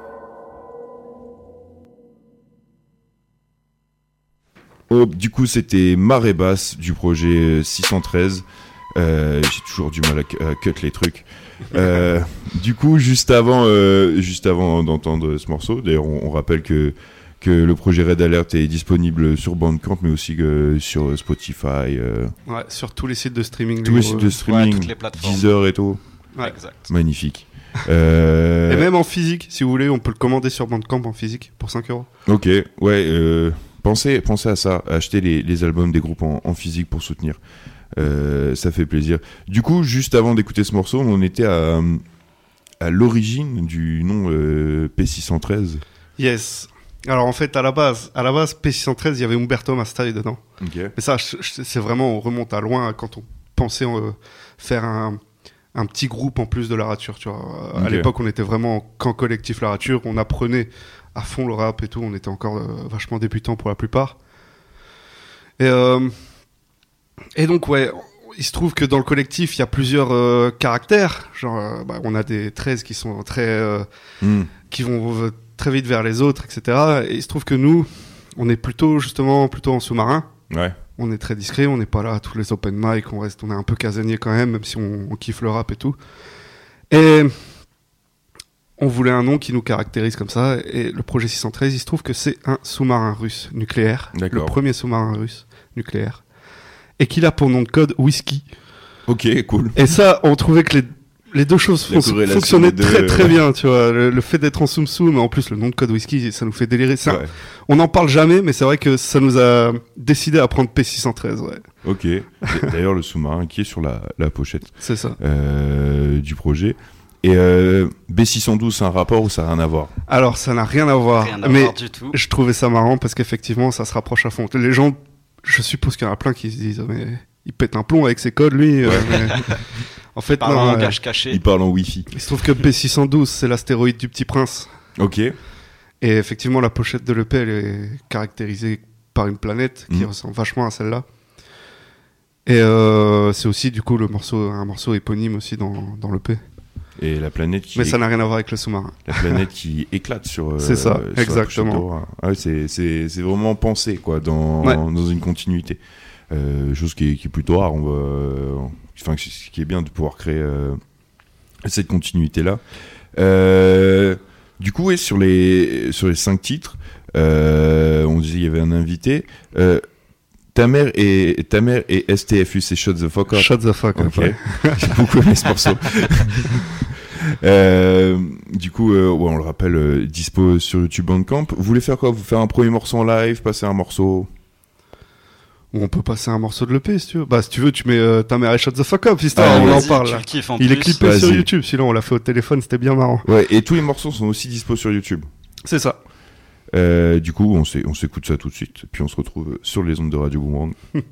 Oh, du coup, c'était Marée Basse du projet 613. J'ai toujours du mal à cut les trucs. Du coup, juste avant d'entendre ce morceau, d'ailleurs, on rappelle que le projet Red Alert est disponible sur Bandcamp, mais aussi sur Spotify. Ouais, sur tous les sites de streaming. Tous les sites de streaming, toutes les plateformes. Deezer et tout. Ouais. Exact. Magnifique. Et même en physique, si vous voulez, on peut le commander sur Bandcamp en physique pour 5€. Ok, ouais. Pensez à ça, acheter les albums des groupes en physique pour soutenir. Ça fait plaisir. Du coup, juste avant d'écouter ce morceau, on était à l'origine du nom P613. Yes. Alors en fait, à la base P613, il y avait Umberto Mastai dedans. Okay. Mais ça, c'est vraiment, on remonte à loin quand on pensait faire un petit groupe en plus de la rature. Tu vois. À l'époque, on était vraiment qu'en collectif la rature. On apprenait à fond le rap et tout. On était encore vachement débutants pour la plupart. Et donc, ouais, il se trouve que dans le collectif, il y a plusieurs caractères. Genre, on a des 13 qui sont qui vont très vite vers les autres, etc. Et il se trouve que nous, on est plutôt en sous-marin. Ouais. On est très discret, on n'est pas là à tous les open mic, on est un peu casanier quand même si on kiffe le rap et tout. Et on voulait un nom qui nous caractérise comme ça. Et le projet 613, il se trouve que c'est un sous-marin russe nucléaire. D'accord. Le premier sous-marin russe nucléaire. Et qu'il a pour nom de code Whisky. Ok, cool. Et ça, on trouvait que les deux choses fonctionnaient très très bien, tu vois. Le fait d'être en soum-soum, mais en plus le nom de code Whisky, ça nous fait délirer. Ça, ouais. On n'en parle jamais, mais c'est vrai que ça nous a décidé à prendre P613, ouais. Ok. D'ailleurs, le sous-marin qui est sur la pochette. C'est ça. Du projet. Et B612, c'est un rapport ou ça n'a rien à voir? Alors, ça n'a rien à voir. Rien à mais voir du tout. je trouvais ça marrant parce qu'effectivement, ça se rapproche à fond. Les gens, je suppose qu'il y en a plein qui se disent, mais il pète un plomb avec ses codes, lui. Mais... En fait, parle en langage caché. Il parle en Wi-Fi. Il se trouve que B612, c'est l'astéroïde du Petit Prince. Ok. Et effectivement, la pochette de l'EP, elle est caractérisée par une planète qui ressemble vachement à celle-là. Et c'est aussi, du coup, un morceau éponyme aussi dans l'EP. Et la planète qui... Mais ça n'a rien à voir avec le sous-marin. La planète qui éclate sur... c'est ça, sur exactement. Ah ouais, c'est vraiment pensé, quoi, dans une continuité. Chose qui est plutôt rare. Enfin, ce qui est bien de pouvoir créer cette continuité-là. Du coup, sur les 5 titres, on disait qu'il y avait un invité. Ta mère et STFU, c'est Shut the Fuck Up. Shut the Fuck Up. Okay. J'ai beaucoup aimé ce morceau. Du coup, on le rappelle, dispo sur YouTube Bandcamp. Vous voulez faire quoi? Vous faire un premier morceau en live, passer un morceau? Ou on peut passer un morceau de l'EP si tu veux. Bah, si tu veux, tu mets Ta mère et Shut the Fuck Up, histoire, on en parle. Là. Il est clippé sur YouTube, sinon on l'a fait au téléphone, c'était bien marrant. Ouais, et tous les morceaux sont aussi dispo sur YouTube. C'est ça. Du coup, on s'écoute ça tout de suite, puis on se retrouve sur les ondes de Radio Boomerang.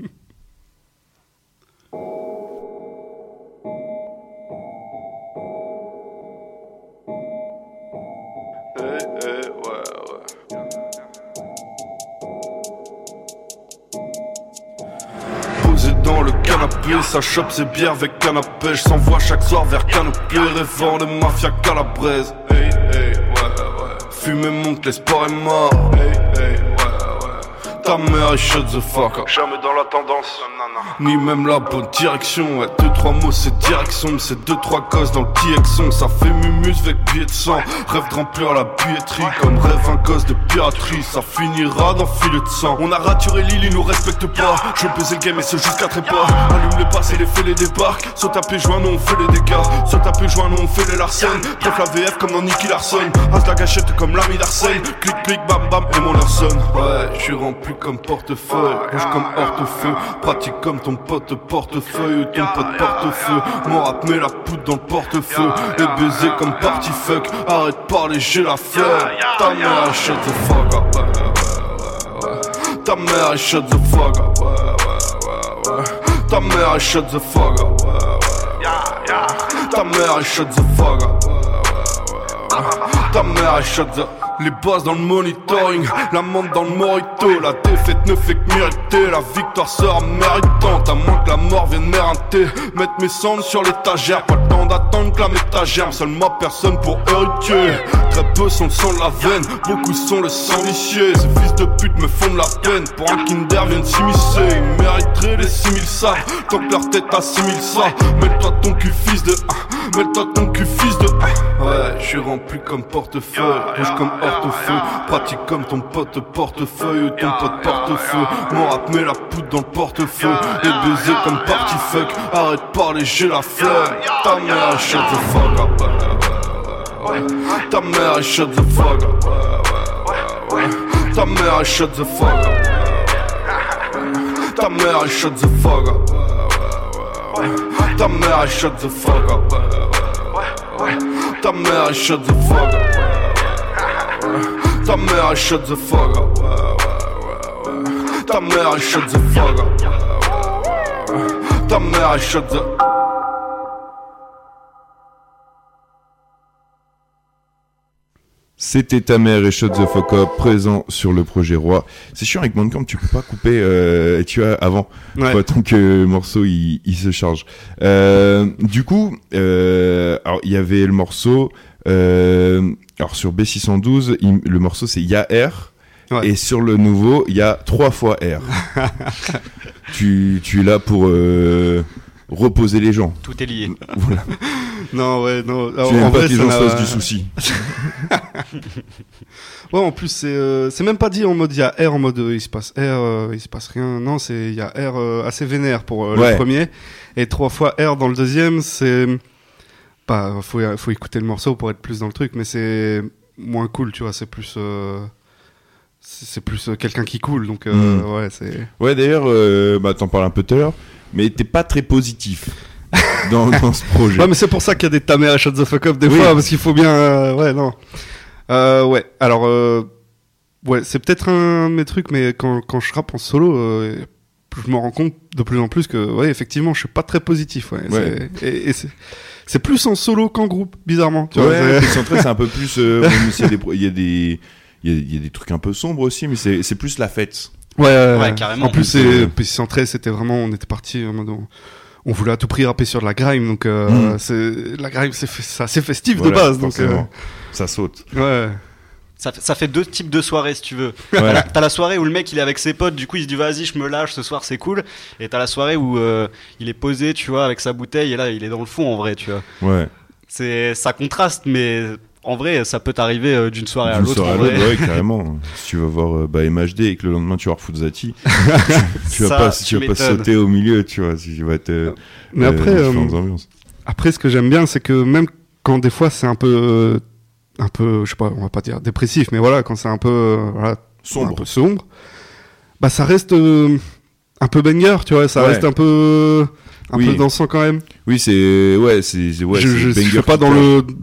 Dans le canapé, ça chope ses bières avec canapé. Je s'envoie chaque soir vers canopée, rêvant de mafia calabraise. Hey, hey, ouais. Fumer monte, l'espoir est mort. Hey, hey, ouais. Ta mère est shut the fuck up. Jamais dans la tendance, ni même la bonne direction. Ouais, 2-3 mots c'est direction, mais c'est 2-3 gosses dans le TXon. Ça fait mumus avec billet de sang. Rêve de remplir la billetterie, comme rêve un gosse de piraterie. Ça finira dans filet de sang. On a raturé l'île, ils nous respectent pas. Je veux baiser le game et c'est jusqu'à trépas. Allume les passes et les fêlés débarquent. Soit tapé joint, nous on fait les dégâts. Soit tapé joint, nous on fait les larcènes. Bref la VF comme dans Nicky Larson. As la gâchette comme l'ami d'Arsène. Clic clic bam bam et mon heure sonne. Ouais, je suis rempli comme portefeuille, rouge comme hortefeux, pratique comme ton pote portefeuille ou ton pote portefeu. Mon rap met la poudre dans le portefeu et baiser comme party fuck. Arrête de parler, j'ai la flemme. Ta mère est shut the fuck up. Ta mère est shut the fuck up. Ta mère est shut the fuck up. Ta mère est shut the fuck up. Ta mère est shut the... Les boss dans le monitoring, l'amende dans le morito. La défaite ne fait que mériter, la victoire sera méritante. À moins que la mort vienne m'éreinter, mettre mes cendres sur l'étagère. Pas le temps d'attendre que la métagère, seule ma personne pour héritier. Très peu sont le sang de la veine, beaucoup sont le sang vicieux. Ces fils de pute me font de la peine, pour un kinder viennent s'immiscer. Ils mériteraient les 6000 ça, tant que leur tête assimile ça. Mets-toi ton cul fils de... Mets-toi ton cul fils de... Ouais, je suis rempli comme portefeuille, rouge comme hortefeux, pratique comme ton pote portefeuille ou ton pote portefeu. Mon rap met la poudre dans le portefeu et baiser comme party fuck. Arrête de parler, j'ai la flemme. Ta mère est shut the fuck up. Ta mère est shut the fuck up. Ta mère est shut the fuck up. Ta mère est shut the fuck up. Ta mère est shut the fuck up. Ta mère est shut the fuck up. Ta mère est shut the fuck up. Ta mère est shut the fuck up. Ta mère est shut the... C'était Ta mère et Shut the Fuck Up, présent sur le projet Roi. C'est chiant avec Bandcamp, tu peux pas couper, tu as avant. Ouais. Faut attendre que le morceau il se charge. Du coup, alors il y avait le morceau, alors sur B612, le morceau c'est Ya R. Ouais. Et sur le nouveau, il y a 3 fois R. tu es là pour reposer les gens. Tout est lié. Voilà. Non, ouais, non. Alors, tu n'aimes pas que les gens se fassent du souci. Ouais, en plus, c'est même pas dit en mode il y a R en mode il se passe R, il se passe rien. Non, il y a R assez vénère pour le premier. Et 3 fois R dans le deuxième, c'est. Bah, faut écouter le morceau pour être plus dans le truc, mais c'est moins cool, tu vois, c'est plus. C'est plus quelqu'un qui coule, donc ouais, c'est. Ouais, d'ailleurs, t'en parles un peu tout à l'heure, mais t'es pas très positif dans ce projet. Ouais, mais c'est pour ça qu'il y a des ta mère shut the fuck up des Oui. fois, parce qu'il faut bien, ouais, non. Ouais, alors, ouais, c'est peut-être un de mes trucs, mais quand je rappe en solo, je me rends compte de plus en plus que, ouais, effectivement, je suis pas très positif, ouais. Ouais. C'est plus en solo qu'en groupe, bizarrement. Tu vois, Ouais, Pécentré, c'est un peu plus. Même s'il y a des trucs un peu sombres aussi, mais c'est plus la fête. Ouais, carrément. En plus, c'est Pécentré, c'était vraiment, on était parti en mode. On voulait à tout prix rapper sur de la grime, donc la grime, c'est assez festif de base, donc ça saute. Ouais. Ça fait deux types de soirées si tu veux. Ouais. T'as la soirée où le mec il est avec ses potes, du coup il se dit vas-y je me lâche ce soir c'est cool. Et t'as la soirée où il est posé tu vois avec sa bouteille et là il est dans le fond en vrai tu vois. Ouais. Ça contraste mais en vrai ça peut t'arriver d'une soirée à l'autre. Ouais, carrément. Si tu vas voir MHD et que le lendemain tu vas voir Footzati, tu vas pas sauter au milieu tu vois. Tu vas être. Mais après ce que j'aime bien c'est que même quand des fois c'est un peu, je sais pas, on va pas dire dépressif, mais voilà, quand c'est un peu sombre, bah ça reste un peu banger, tu vois, ça reste un peu dansant quand même. Oui, c'est je suis pas dans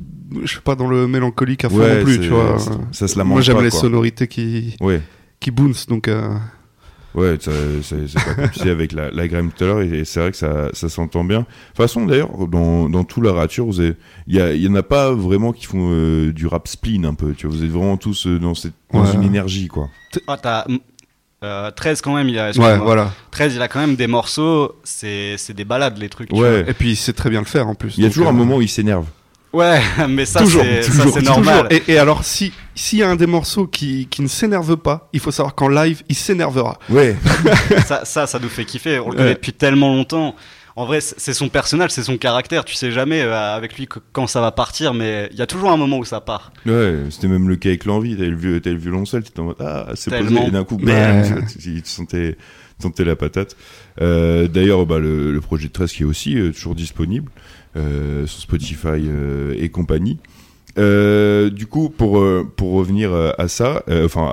le mélancolique à fond non plus, tu vois. Ça se lamente. Moi j'aime pas, les quoi. sonorités qui bouncent, donc. Ouais, c'est pas comme tu disais avec la grime tout à l'heure, et c'est vrai que ça s'entend bien. De toute façon, d'ailleurs, dans tout la rature, il y en a pas vraiment qui font du rap spleen un peu, tu vois, vous êtes vraiment tous dans une énergie, quoi. T'as 13 quand même, voilà. 13 il a quand même des morceaux, c'est des balades les trucs. Ouais. Et puis il sait très bien le faire en plus. Il y a toujours un moment où il s'énerve. Ouais, mais ça c'est normal. Et alors s'il y a un des morceaux qui ne s'énerve pas, il faut savoir qu'en live il s'énervera. Ouais. ça nous fait kiffer. On le connaît depuis tellement longtemps. En vrai, c'est son personnage, c'est son caractère. Tu sais jamais avec lui quand ça va partir, mais il y a toujours un moment où ça part. Ouais, c'était même le cas avec l'envie. T'avais le violoncelle, t'étais en mode c'est posé, et d'un coup, tu sentais la patate. D'ailleurs, le projet de 13 qui est aussi toujours disponible sur Spotify et compagnie. Du coup, pour revenir à ça,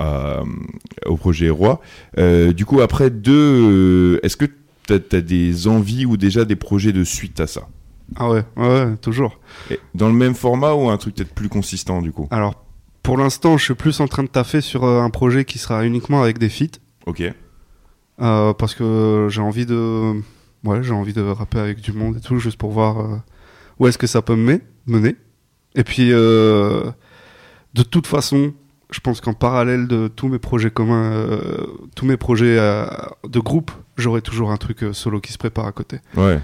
au projet Roi, du coup, après est-ce que t'as des envies ou déjà des projets de suite à ça? Ah ouais, toujours. Et dans le même format ou un truc peut-être plus consistant, du coup? Alors, pour l'instant, je suis plus en train de taffer sur un projet qui sera uniquement avec des feats. Ok. Parce que j'ai envie de rapper avec du monde et tout, juste pour voir où est-ce que ça peut me mener. Et puis, de toute façon, je pense qu'en parallèle de tous mes projets communs, tous mes projets de groupe, j'aurai toujours un truc solo qui se prépare à côté. Ouais,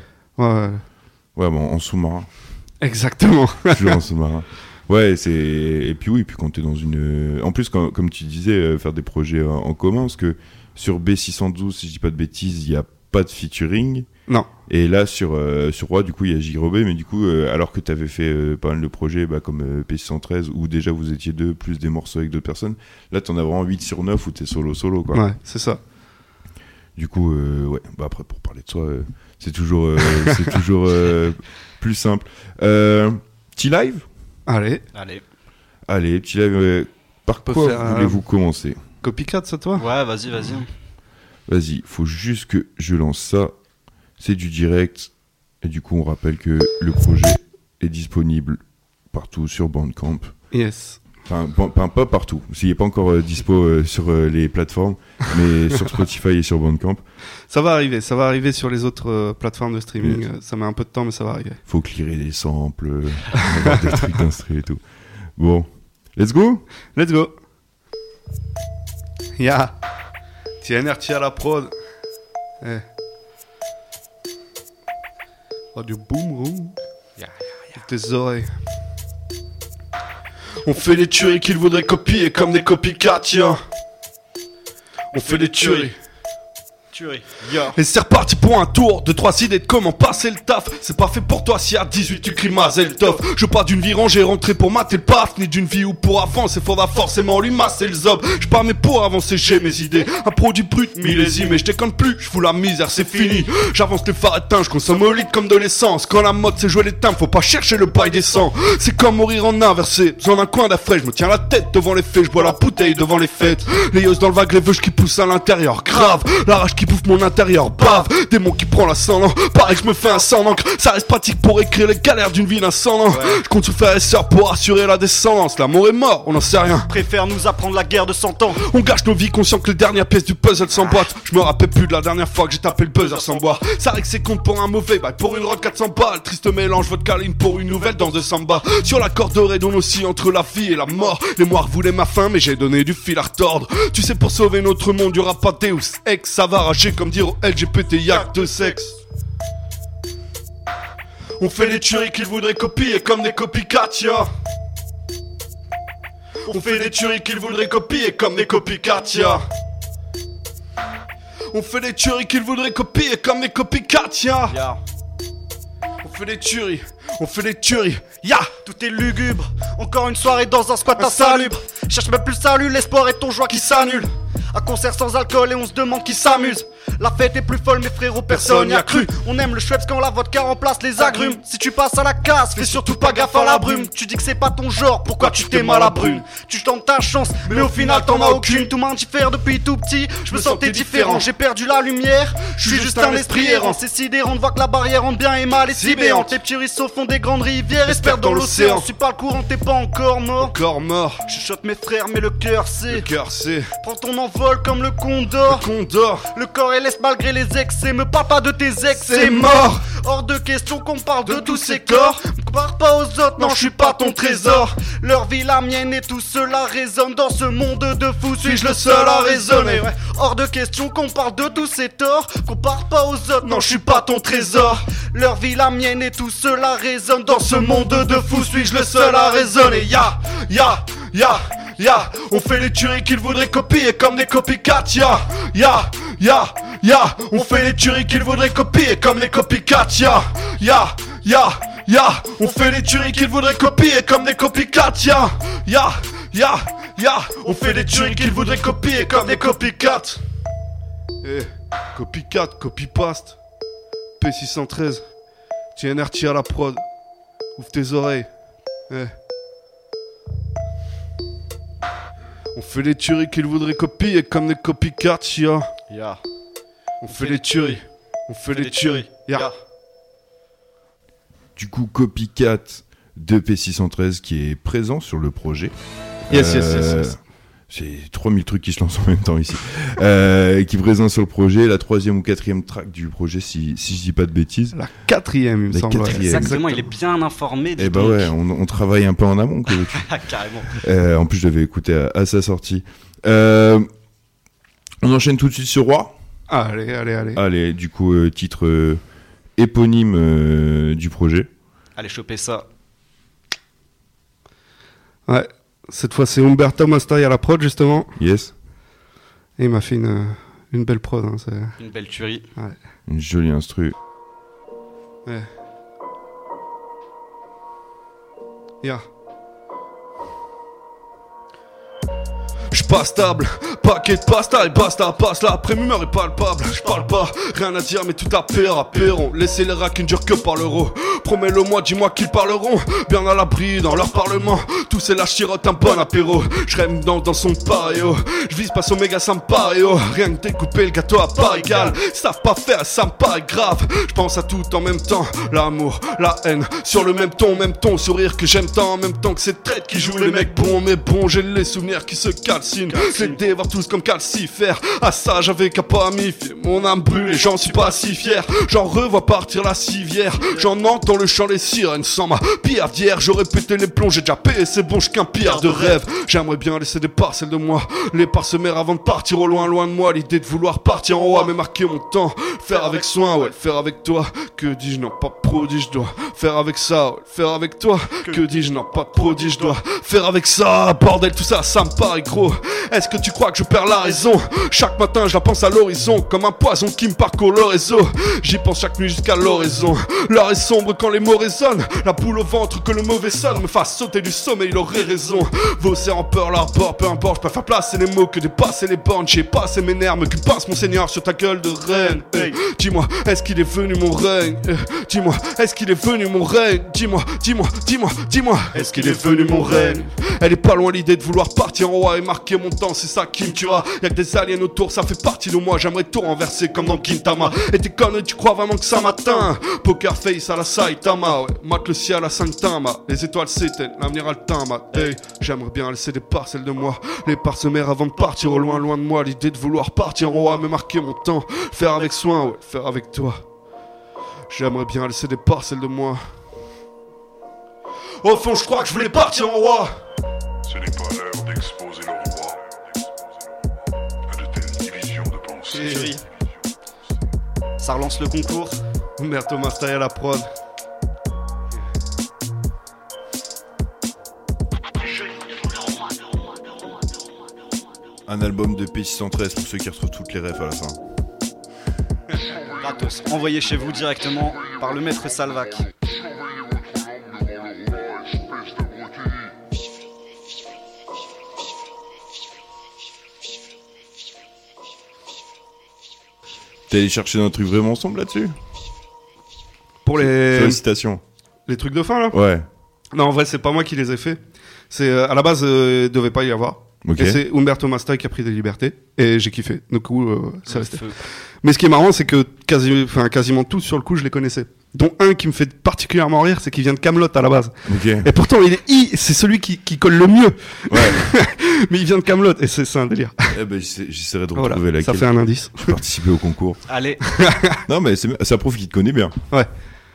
en sous-marin. Exactement. Toujours en sous-marin. Ouais, et puis quand t'es dans une... En plus, comme tu disais, faire des projets en commun, parce que sur B612, si je dis pas de bêtises, il n'y a pas de featuring. Non. Et là, sur Roi, du coup, il y a J-Robé, mais du coup, alors que t'avais fait pas mal de projets comme P613, où déjà vous étiez deux, plus des morceaux avec d'autres personnes, là, t'en as vraiment 8 sur 9 où t'es solo, quoi. Ouais, c'est ça. Du coup, après, pour parler de soi, c'est toujours plus simple. Petit live ? Allez, petit live. Par quoi voulez-vous commencer ? Copycat, ça toi ? Ouais, vas-y. Vas-y, faut juste que je lance ça. C'est du direct. Et du coup, on rappelle que le projet est disponible partout sur Bandcamp. Yes. Enfin, pas partout. Il n'est pas encore dispo sur les plateformes, mais sur Spotify et sur Bandcamp. Ça va arriver sur les autres plateformes de streaming. Yes. Ça met un peu de temps, mais ça va arriver. Faut clearer les samples, avoir des trucs d'instru et tout. Bon, let's go. Ya. TNRT à la prod. Radio Boom. Tes oreilles. On fait les tueries qu'ils voudraient copier comme des copycats, yeah. On fait les tueries. Et c'est reparti pour un tour de 3 idées de comment passer le taf. C'est pas fait pour toi si à 18 tu cries Mazel Tov. Je veux pas d'une vie rangée rentrée pour mater le paf, ni d'une vie où pour avancer faudra forcément lui masser le zob. Je pars mais pour avancer j'ai mes idées. Un produit brut millésime et je déconne plus, je fous la misère c'est fini. J'avance les phares éteints, je consomme au litre comme de l'essence. Quand la mode c'est jouer les timbres, faut pas chercher le paille décent. C'est comme mourir en inversé, besoin d'un coin d'affray. Je me tiens la tête devant les faits, je bois la bouteille devant les fêtes. Les yeux dans le vague, les veuches qui poussent à l'intérieur, grave. La rage qui qui bouffe mon intérieur, bave. Démon qui prend l'ascendant, pareil que je me fais un sang d'encre. Ça reste pratique pour écrire les galères d'une vie d'incendant. Je compte sur frères et sœurs pour assurer la descendance. L'amour est mort, on n'en sait rien. Préfère nous apprendre la guerre de 100 ans. On gâche nos vies conscients que les dernières pièces du puzzle s'emboîtent. Je me rappelle plus de la dernière fois que j'ai tapé le buzzer sans boire. Ça règle ses comptes pour un mauvais bail, pour une rock 400 balles. Triste mélange, vodka ligne pour une nouvelle danse de samba. Sur la corde dorée d'on aussi entre la vie et la mort. Les moires voulaient ma faim mais j'ai donné du fil à retordre. Tu sais pour sauver notre monde y'aura pas Deus Ex. Ça va rager comme dire au LGBT y'a que de sexe. On fait les tueries qu'ils voudraient copier comme des copycats, yeah. On fait des tueries qu'ils voudraient copier comme des copycats, yeah. On fait des tueries qu'ils voudraient copier comme des copycats, yeah. On fait des tueries, on fait des tueries, ya. Tout est lugubre, encore une soirée dans un squat insalubre. Cherche même plus le salut, l'espoir et ton joie qui s'annule. Un concert sans alcool et on se demande qui s'amuse. La fête est plus folle mes frérots, personne n'y a cru. On aime le Schweppes quand la vodka remplace les agrumes. Si tu passes à la casse, fais surtout pas gaffe à la brume. Tu dis que c'est pas ton genre, pourquoi tu t'es mal à brune? Tu tentes ta chance, mais au final t'en as aucune. Tout m'indiffère depuis tout petit, je me sentais différent. J'ai perdu la lumière, je suis juste un esprit errant. C'est sidérant de voir que la barrière entre bien et mal est si béante. Les petits ruisseaux font des grandes rivières et se perdent dans l'océan. Suis pas le courant, t'es pas encore mort. Encore mort. Je chuchote mes frères mais le cœur c'est. Le cœur c'est. Prends ton envol comme le condor. Le condor. Le corps est laisse malgré les excès. Me parle pas de tes ex, c'est mort. Hors de question qu'on parle de tous ces corps. Me compare pas aux autres, non je suis pas ton trésor. Leur vie, la mienne et tout cela résonne. Dans ce monde de fous, suis-je le seul à raisonner? Hors de question qu'on parle de tous ces torts. Compare pas aux autres, non je suis pas ton trésor. Leur vie, la mienne et tout cela résonne. Dans ce monde de fous, suis-je le seul à raisonner? Ya, ya, ya. Ya, on fait les tueries qu'ils voudraient copier comme des copycats, ya, ya, ya, ya. On fait les tueries qu'ils voudraient copier comme des copycats, ya, ya, ya, ya. On fait les tueries qu'ils voudraient copier comme des copycats, ya, ya, ya, ya. On fait les tueries qu'ils voudraient copier comme des copycats. Eh, copycat, copypaste, P613, TNRT à la prod, ouvre tes oreilles, eh. On fait les tueries qu'ils voudraient copier comme des copycats, ya. Ya. On fait les tueries. On fait les tueries, ya. Du coup, Copycat de P613 qui est présent sur le projet. Yes. J'ai 3000 trucs qui se lancent en même temps ici. Qui est présent sur le projet, la 3e ou 4e track du projet, si je dis pas de bêtises. La 4e, il me semble. Exactement, il est bien informé. Eh bah ouais, on travaille un peu en amont. Carrément. En plus, je l'avais écouté à sa sortie. On enchaîne tout de suite sur Roi. Allez. Allez, du coup, titre éponyme du projet. Allez, choper ça. Ouais. Cette fois, c'est Umberto Mastai à la prod, justement. Yes. Et il m'a fait une belle prod. Hein, une belle tuerie. Ouais. Une jolie instru. Ouais. Ya. J'suis pas stable, paquet de pasta et basta, passe la après-humeur est palpable. J'parle pas, rien à dire mais tout à paieront. Laissez les rats qui ne durent que par l'euro. Promets-le-moi, dis-moi qu'ils parleront. Bien à l'abri dans leur parlement. Tous c'est la chirotte, un bon apéro. J'rême dans son pario. J'vise pas son méga, ça me paraît oh. Rien que découper le gâteau à part égale. Savent pas faire, ça me paraît grave. J'pense à tout en même temps. L'amour, la haine, sur le même ton, sourire que j'aime tant. En même temps que ces traites qui jouent les mecs bons. Mais bon, j'ai les souvenirs qui se calcinent. Je les dévore tous comme calcifères. À ça j'avais qu'à pas m'y fier. Mon âme brûle et j'en suis pas si fier. J'en revois partir la civière. J'en entends le chant des sirènes sans ma pierre d'hier. J'aurais pété les plombs, j'ai déjà payé, c'est bon, j'qu'un pierre de rêve. J'aimerais bien laisser des parcelles de moi, les parsemer avant de partir au loin de moi. L'idée de vouloir partir en haut a marqué mon temps. Faire avec soin, ouais, faire avec toi. Que dis-je, non, pas de prodige, dois faire avec ça, ouais, faire avec toi. Que dis-je, non, pas de prodige, dois faire avec ça. Bordel, tout ça, ça me paraît gros. Est-ce que tu crois que je perds la raison? Chaque matin, je la pense à l'horizon, comme un poison qui me parcourt le réseau. J'y pense chaque nuit jusqu'à l'horizon. L'heure est sombre quand les mots résonnent. La boule au ventre que le mauvais sonne me fasse sauter du sommeil, il aurait raison. Vos en peur, l'arbor, peu importe, je préfère placer les mots que dépasser les bornes. J'ai passé mes nerfs, me passe mon seigneur sur ta gueule de reine. Hey, dis-moi, est-ce qu'il est venu mon règne? Dis-moi, est-ce qu'il est venu mon règne? Dis-moi, est-ce qu'il est venu mon règne? Elle est pas loin l'idée de vouloir partir en haut et marquer marquer mon temps, c'est ça qui me tuera. Y'a que des aliens autour, ça fait partie de moi. J'aimerais tout renverser comme dans Gintama. Et tes conneries, tu crois vraiment que ça m'atteint? Poker face à la Saitama, ouais. Mate le ciel à Saint-Tama. Les étoiles s'éteignent, l'avenir a le temps, hey, j'aimerais bien laisser des parcelles de moi, les parsemères avant de partir au loin, loin de moi. L'idée de vouloir partir en roi, me marquer mon temps. Faire avec soin, ouais, faire avec toi. J'aimerais bien laisser des parcelles de moi. Au fond, je crois que je voulais partir en roi. Ce n'est pas l'heure d'exposer le roi à de telles divisions de pensée. Jury. Ça relance le concours. Umberto Mastai à la prod. Un album de P613 pour ceux qui retrouvent toutes les refs à la fin. Gratos. Envoyé chez vous directement par le maître Salvac. T'es allé chercher un truc vraiment sombre là-dessus? Pour les... Sur les citations. Les trucs de fin, là? Ouais. Non, en vrai, c'est pas moi qui les ai fait. C'est, à la base, il devait pas y avoir. Okay. Et c'est Umberto Mastai qui a pris des libertés. Et j'ai kiffé. Du coup, c'est resté. Mais ce qui est marrant, c'est que quasiment tous, sur le coup, je les connaissais. Dont un qui me fait particulièrement rire, c'est qu'il vient de Kaamelott à la base. Okay. Et pourtant, c'est celui qui colle le mieux. Ouais. Mais il vient de Kaamelott et c'est un délire. Eh ben, j'essaierai de retrouver laquelle. Ça fait un indice. Je participais au concours. Allez. Non, mais ça prouve qu'il te connaît bien. Ouais.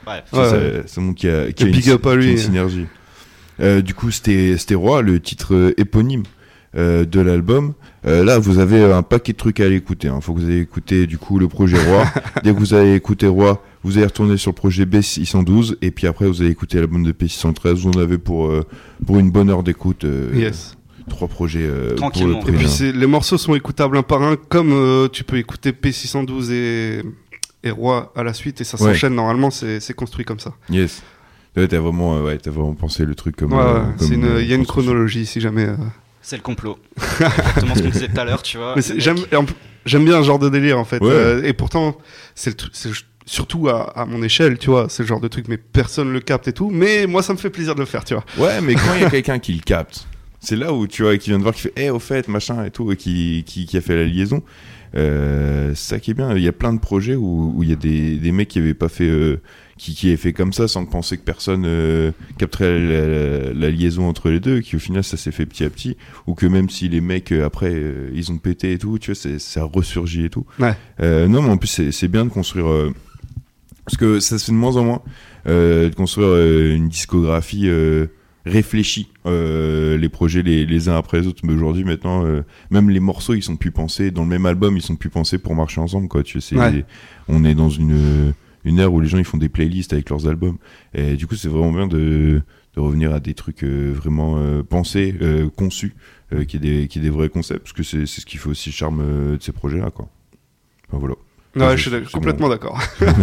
Ça montre qu'il y a une synergie. Du coup, c'était Roi, le titre éponyme de l'album. Là, vous avez un paquet de trucs à aller écouter. Hein. Faut que vous ayez écouté du coup le projet Roi. Dès que vous avez écouté Roi, vous allez retourner sur le projet B612 et puis après vous allez écouter l'album de P613. Vous en avez pour une bonne heure d'écoute. Yes. 3 projets. Tranquillement. Et puis les morceaux sont écoutables un par un, comme tu peux écouter P612 et Roi à la suite et ça s'enchaîne. Normalement, c'est construit comme ça. Yes. Ouais, t'as vraiment pensé le truc comme. Il y a une chronologie si jamais. C'est le complot. Exactement ce qu'on disait tout à l'heure, tu vois. Mais j'aime bien ce genre de délire en fait. Ouais. Et pourtant, c'est surtout à mon échelle, tu vois. C'est le genre de truc, mais personne le capte et tout. Mais moi, ça me fait plaisir de le faire, tu vois. Ouais, mais quand il y a quelqu'un qui le capte, c'est là où tu vois, qui vient de voir, qui fait, au fait, machin et tout, et qui a fait la liaison. C'est ça qui est bien. Il y a plein de projets où il y a des mecs qui avaient pas fait. Qui avaient fait comme ça sans penser que personne capterait la liaison entre les deux, qui au final ça s'est fait petit à petit, ou que même si les mecs après ils ont pété et tout, tu vois, ça ressurgit et tout. Ouais. Non, mais en plus c'est bien de construire parce que ça se fait de moins en moins de construire une discographie réfléchie, les projets les uns après les autres. Mais aujourd'hui maintenant même les morceaux ils sont plus pensés dans le même album, ils sont plus pensés pour marcher ensemble, quoi. Tu sais, on est dans une ère où les gens ils font des playlists avec leurs albums, et du coup c'est vraiment bien de revenir à des trucs vraiment pensés, conçus, qui est des vrais concepts, parce que c'est ce qui fait aussi le charme de ces projets là, quoi. Enfin, voilà. Ouais, je suis complètement d'accord.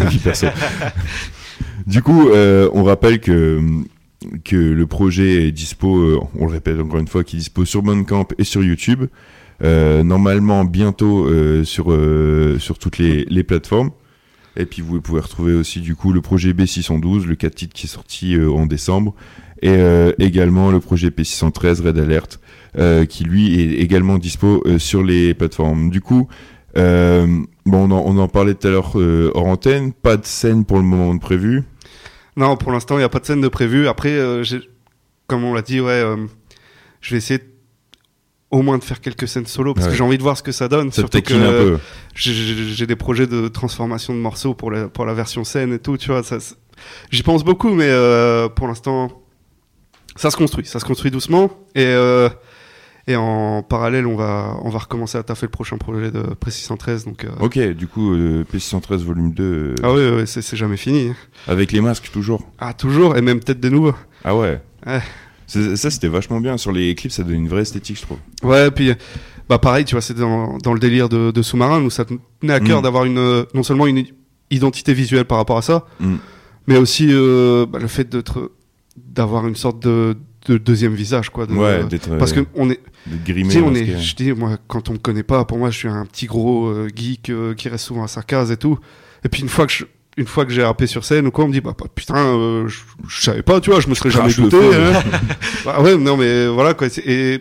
Du coup on rappelle que le projet est dispo, on le répète encore une fois, qui est dispo sur Bandcamp et sur YouTube, normalement bientôt sur toutes les plateformes. Et puis vous pouvez retrouver aussi du coup le projet B612, le 4 titres qui est sorti en décembre, et également le projet P613 Red Alert, qui lui est également dispo sur les plateformes. Du coup, on en parlait tout à l'heure hors antenne, pas de scène pour le moment de prévu. Non, pour l'instant il n'y a pas de scène de prévu. Après, comme on l'a dit, je vais essayer au moins de faire quelques scènes solo parce que j'ai envie de voir ce que ça donne. Ça surtout que un peu. J'ai des projets de transformation de morceaux pour la version scène et tout, tu vois. J'y pense beaucoup, mais pour l'instant, ça se construit doucement, et en parallèle, on va recommencer à taffer le prochain projet de P613. Donc, Ok, du coup, P613 volume 2. Ah oui, c'est jamais fini. Avec les masques, toujours. Ah, toujours, et même peut-être des nouveaux. Ah ouais. Ouais. Ça c'était vachement bien, sur les clips ça donne une vraie esthétique, je trouve. Ouais, puis pareil, tu vois, c'est dans le délire de Sous-Marin, où ça tenait à cœur d'avoir non seulement une identité visuelle par rapport à ça, mais aussi le fait d'avoir une sorte de deuxième visage, quoi. Parce que on est grimé, je dis, moi, quand on me connaît pas, pour moi je suis un petit gros geek qui reste souvent à sa case et tout, et puis une fois que j'ai rappé sur scène ou quoi, on me dit putain, je savais pas, tu vois, je me serais jamais douté. Bah ouais, non mais voilà quoi. Et il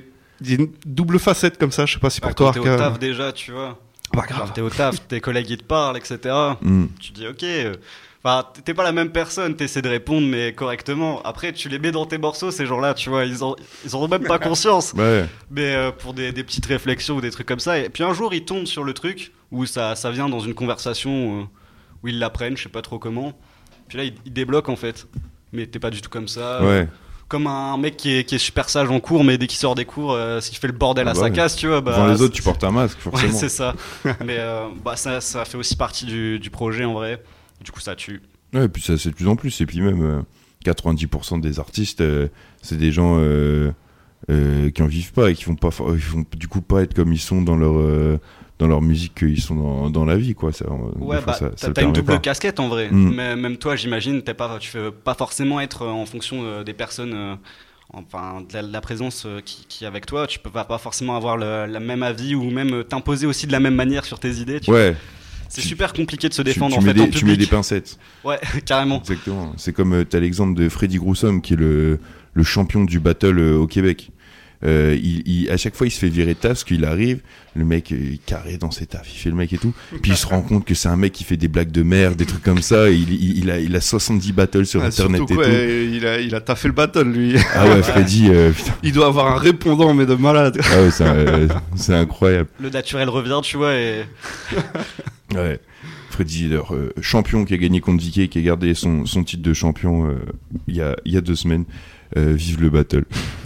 Il y a une double facette comme ça, je sais pas si pour toi, T'es au taf déjà, tu vois. Pas grave. T'es au taf, tes collègues ils te parlent, etc. Tu dis ok. Enfin, t'es pas la même personne, t'essaies de répondre mais correctement. Après, tu les mets dans tes morceaux, ces gens-là, tu vois, ils ont même pas conscience. Ouais. Mais pour des petites réflexions ou des trucs comme ça. Et puis un jour, ils tombent sur le truc où ça vient dans une conversation où ils l'apprennent, je sais pas trop comment. Puis là, ils débloquent en fait. Mais t'es pas du tout comme ça. Ouais. Comme un mec qui est super sage en cours, mais dès qu'il sort des cours, s'il fait le bordel à sa casse, tu vois. Devant les autres, tu portes un masque, forcément. Ouais, c'est ça. Mais ça fait aussi partie du projet en vrai. Du coup, ça tue. Ouais, et puis ça, c'est de plus en plus. Et puis même, 90% des artistes, c'est des gens qui en vivent pas et qui vont du coup pas être comme ils sont dans leur musique qu'ils sont dans la vie, quoi. Ça, ouais, ça t'as une double pas. casquette en vrai. Mais même toi, j'imagine, tu fais pas forcément être en fonction des personnes, enfin de la présence qui est avec toi. Tu peux pas forcément avoir la même avis ou même t'imposer aussi de la même manière sur tes idées. Ouais. C'est super compliqué de se défendre tu en fait en public. Tu mets des pincettes. Ouais, carrément. Exactement. C'est comme t'as l'exemple de Freddy Groussom qui est le champion du battle au Québec. À chaque fois il se fait virer de taf parce qu'il arrive, le mec est carré dans ses tafs, il fait le mec et tout, puis il se rend compte que c'est un mec qui fait des blagues de merde, des trucs comme ça, et il a 70 battles sur internet surtout, et tout. Il a taffé le battle lui. Ah ouais, Freddy, putain. Il doit avoir un répondant mais de malade. Ah ouais, c'est incroyable. Le naturel revient, tu vois, et... Ouais. Freddy, champion qui a gagné contre Vicky, qui a gardé son titre de champion il y a 2 semaines. Vive le battle.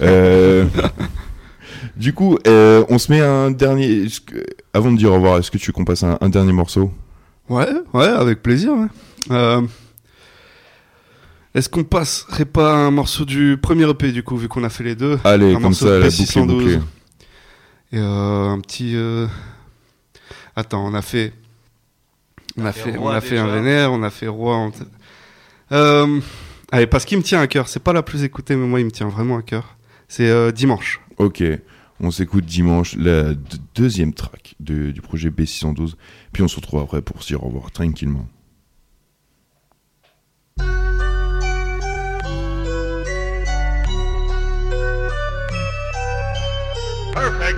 Du coup, on se met un dernier. Avant de dire au revoir, est-ce que tu veux qu'on passe un dernier morceau ? Ouais, avec plaisir. Ouais. Est-ce qu'on passerait pas un morceau du premier EP du coup, vu qu'on a fait les deux ? Allez, un comme ça, la boucle est bouclée. Et un petit. Attends, on a fait un Vénère, on a fait Roi. Allez, parce qu'il me tient à cœur. C'est pas la plus écoutée, mais moi, il me tient vraiment à cœur. C'est Dimanche. Ok, on s'écoute Dimanche, la deuxième track du projet B612. Puis on se retrouve après pour se dire au revoir tranquillement. Perfect.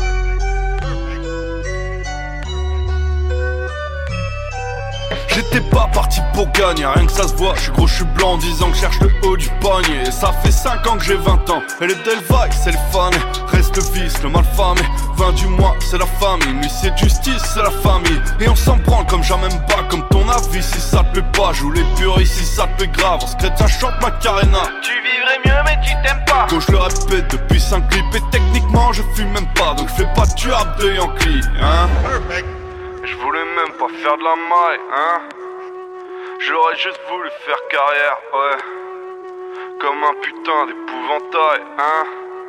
J'étais pas parti pour gagner, rien que ça se voit, je suis gros, je suis blanc, 10 ans que je cherche le haut du panier. Et ça fait 5 ans que j'ai 20 ans, et les Delvaille, c'est les fans. Reste le vice, le malfamé, 20 du mois, c'est la famille. L'huissier de justice, c'est la famille. Et on s'en branle comme jamais pas, comme ton avis. Si ça te plaît pas, joue les puristes, si ça te plaît grave. On se chrétien chante Macarena. Tu vivrais mieux mais tu t'aimes pas. Quand je le répète depuis 5 clips, et techniquement je fume même pas. Donc je fais pas du rap de Yankee, hein. Perfect. Je voulais même pas faire de la maille, hein. J'aurais juste voulu faire carrière, ouais. Comme un putain d'épouvantail, hein.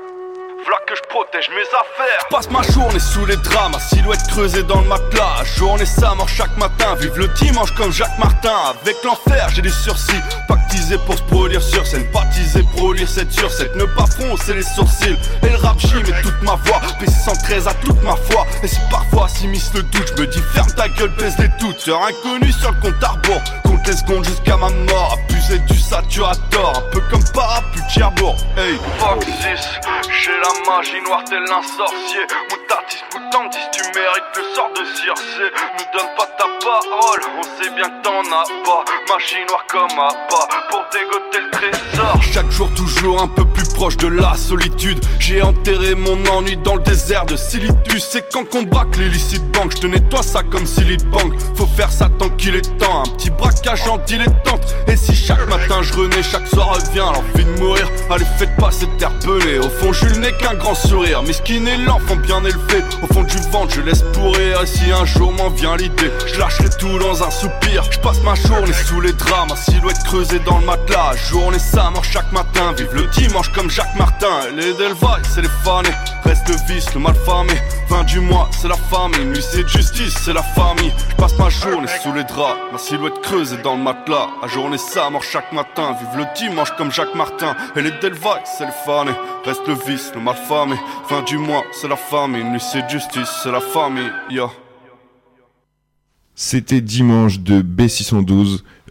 V'là que je protège mes affaires. Passe ma journée sous les draps, ma silhouette creusée dans le matelas. Journée ça mort chaque matin, vive le dimanche comme Jacques Martin. Avec l'enfer j'ai des sursis, pactisé pour se produire sur scène. Baptisé pour relire 7 sur 7, ne pas froncer les sourcils. Et le rap j'y mets toute ma voix, P613 à toute ma foi. Et si parfois s'immisce le doute, je me dis ferme ta gueule, pèse les toutes. Heure inconnue sur le compte à rebours, compte les secondes jusqu'à ma mort. Abusé du saturator, un peu comme parapluie de Cherbourg. Hey, fuck this, j'ai la magie noire tel un sorcier. Moutartis, moutantis, tu mérites le sort de Circé. Ne donne pas ta parole, on sait bien que t'en as pas. Magie noire comme appât, pour dégoter le trésor. Chaque jour toujours un peu plus proche de la solitude. J'ai enterré mon ennui dans le désert de Silitus. C'est quand qu'on braque l'illicite banque, je te nettoie ça comme Silite Bank. Faut faire ça tant qu'il est temps, un petit braquage en dilettante. Et si chaque matin je renais, chaque soir revient l'envie de mourir. Allez faites pas cette terre pelée, au fond je n'ai qu'un grand sourire. Miskin et l'enfant bien élevé, au fond du ventre je laisse pourrir. Et si un jour m'en vient l'idée, je lâcherai tout dans un soupir. Je passe ma journée sous les draps, ma silhouette creusée dans le matelas. Journée ça mort chaque matin, vive le dimanche comme Jacques Martin. Les Delvaille c'est les fanés, reste le vice, le malfamé. 20 du mois c'est la famille, l'huissier de justice c'est la famille. Je passe ma journée sous les draps, ma silhouette creusée dans le matelas. La journée ça mort chaque matin, vive le dimanche comme Jacques Martin. Et les Delvaille c'est les fanés, reste le vice, le malfamé. 20 du mois c'est la famille, l'huissier de justice c'est la famille, yeah. C'était Dimanche de B612.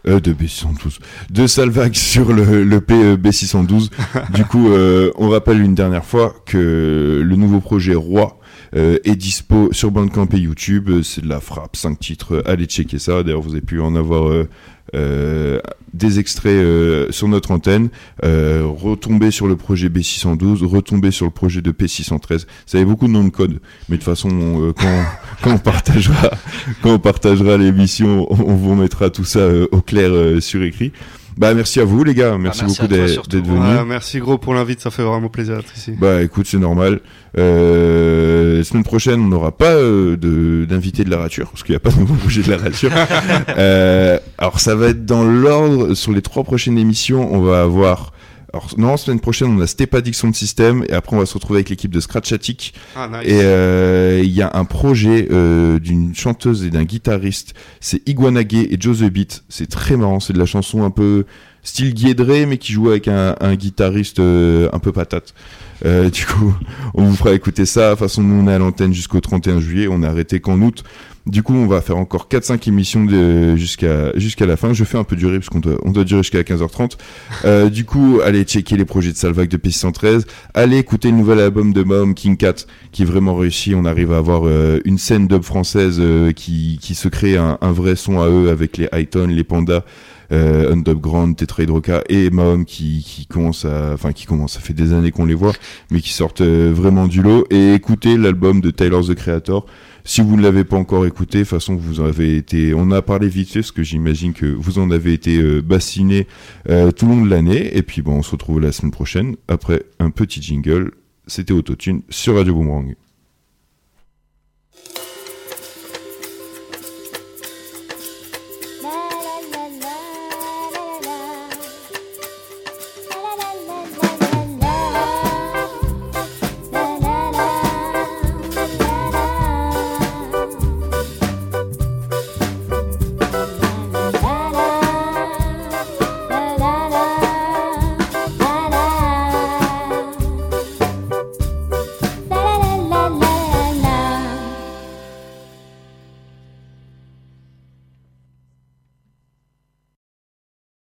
De B612. De Salvac sur le B612. Du coup, on rappelle une dernière fois que le nouveau projet Roi est dispo sur Bandcamp et YouTube. C'est de la frappe, 5 titres. Allez checker ça. D'ailleurs, vous avez pu en avoir des extraits sur notre antenne. Retomber sur le projet B612, retomber sur le projet de P613. Ça avait beaucoup de noms de code, mais de toute façon, quand on partagera l'émission, on vous remettra tout ça au clair sur écrit. Bah merci à vous les gars, merci beaucoup d'être venus. Merci gros pour l'invite, ça fait vraiment plaisir d'être ici. Bah écoute, c'est normal. Semaine prochaine, on n'aura pas d'invité de la rature parce qu'il n'y a pas de nouveau projet de la rature. Alors ça va être dans l'ordre sur les 3 prochaines émissions. On va avoir semaine prochaine, on a Stepadic Sound System et après on va se retrouver avec l'équipe de Scratchatic. Ah, nice. Et il y a un projet d'une chanteuse et d'un guitariste, c'est Iguanage et Joe the Beat. C'est très marrant, c'est de la chanson un peu style Guédré mais qui joue avec un guitariste un peu patate. Du coup, on vous fera écouter ça. De toute façon, nous on est à l'antenne jusqu'au 31 juillet, on a arrêté qu'en août. Du coup, on va faire encore 4-5 émissions jusqu'à la fin. Je fais un peu durer parce qu'on doit durer jusqu'à 15h30. Du coup, allez checker les projets de Salvac de P613. Allez écouter le nouvel album de Mahom, King Cat, qui est vraiment réussi. On arrive à avoir une scène dub française qui se crée un vrai son à eux avec les Highton, les Pandas, Underground, Tetra Hydroca et Mahom qui commence, ça fait des années qu'on les voit, mais qui sortent vraiment du lot. Et écoutez l'album de Tyler the Creator. Si vous ne l'avez pas encore écouté, de toute façon, on a parlé vite fait, parce que j'imagine que vous en avez été bassiné tout le long de l'année. Et puis, on se retrouve la semaine prochaine, après un petit jingle. C'était Autotune sur Radio Boomerang.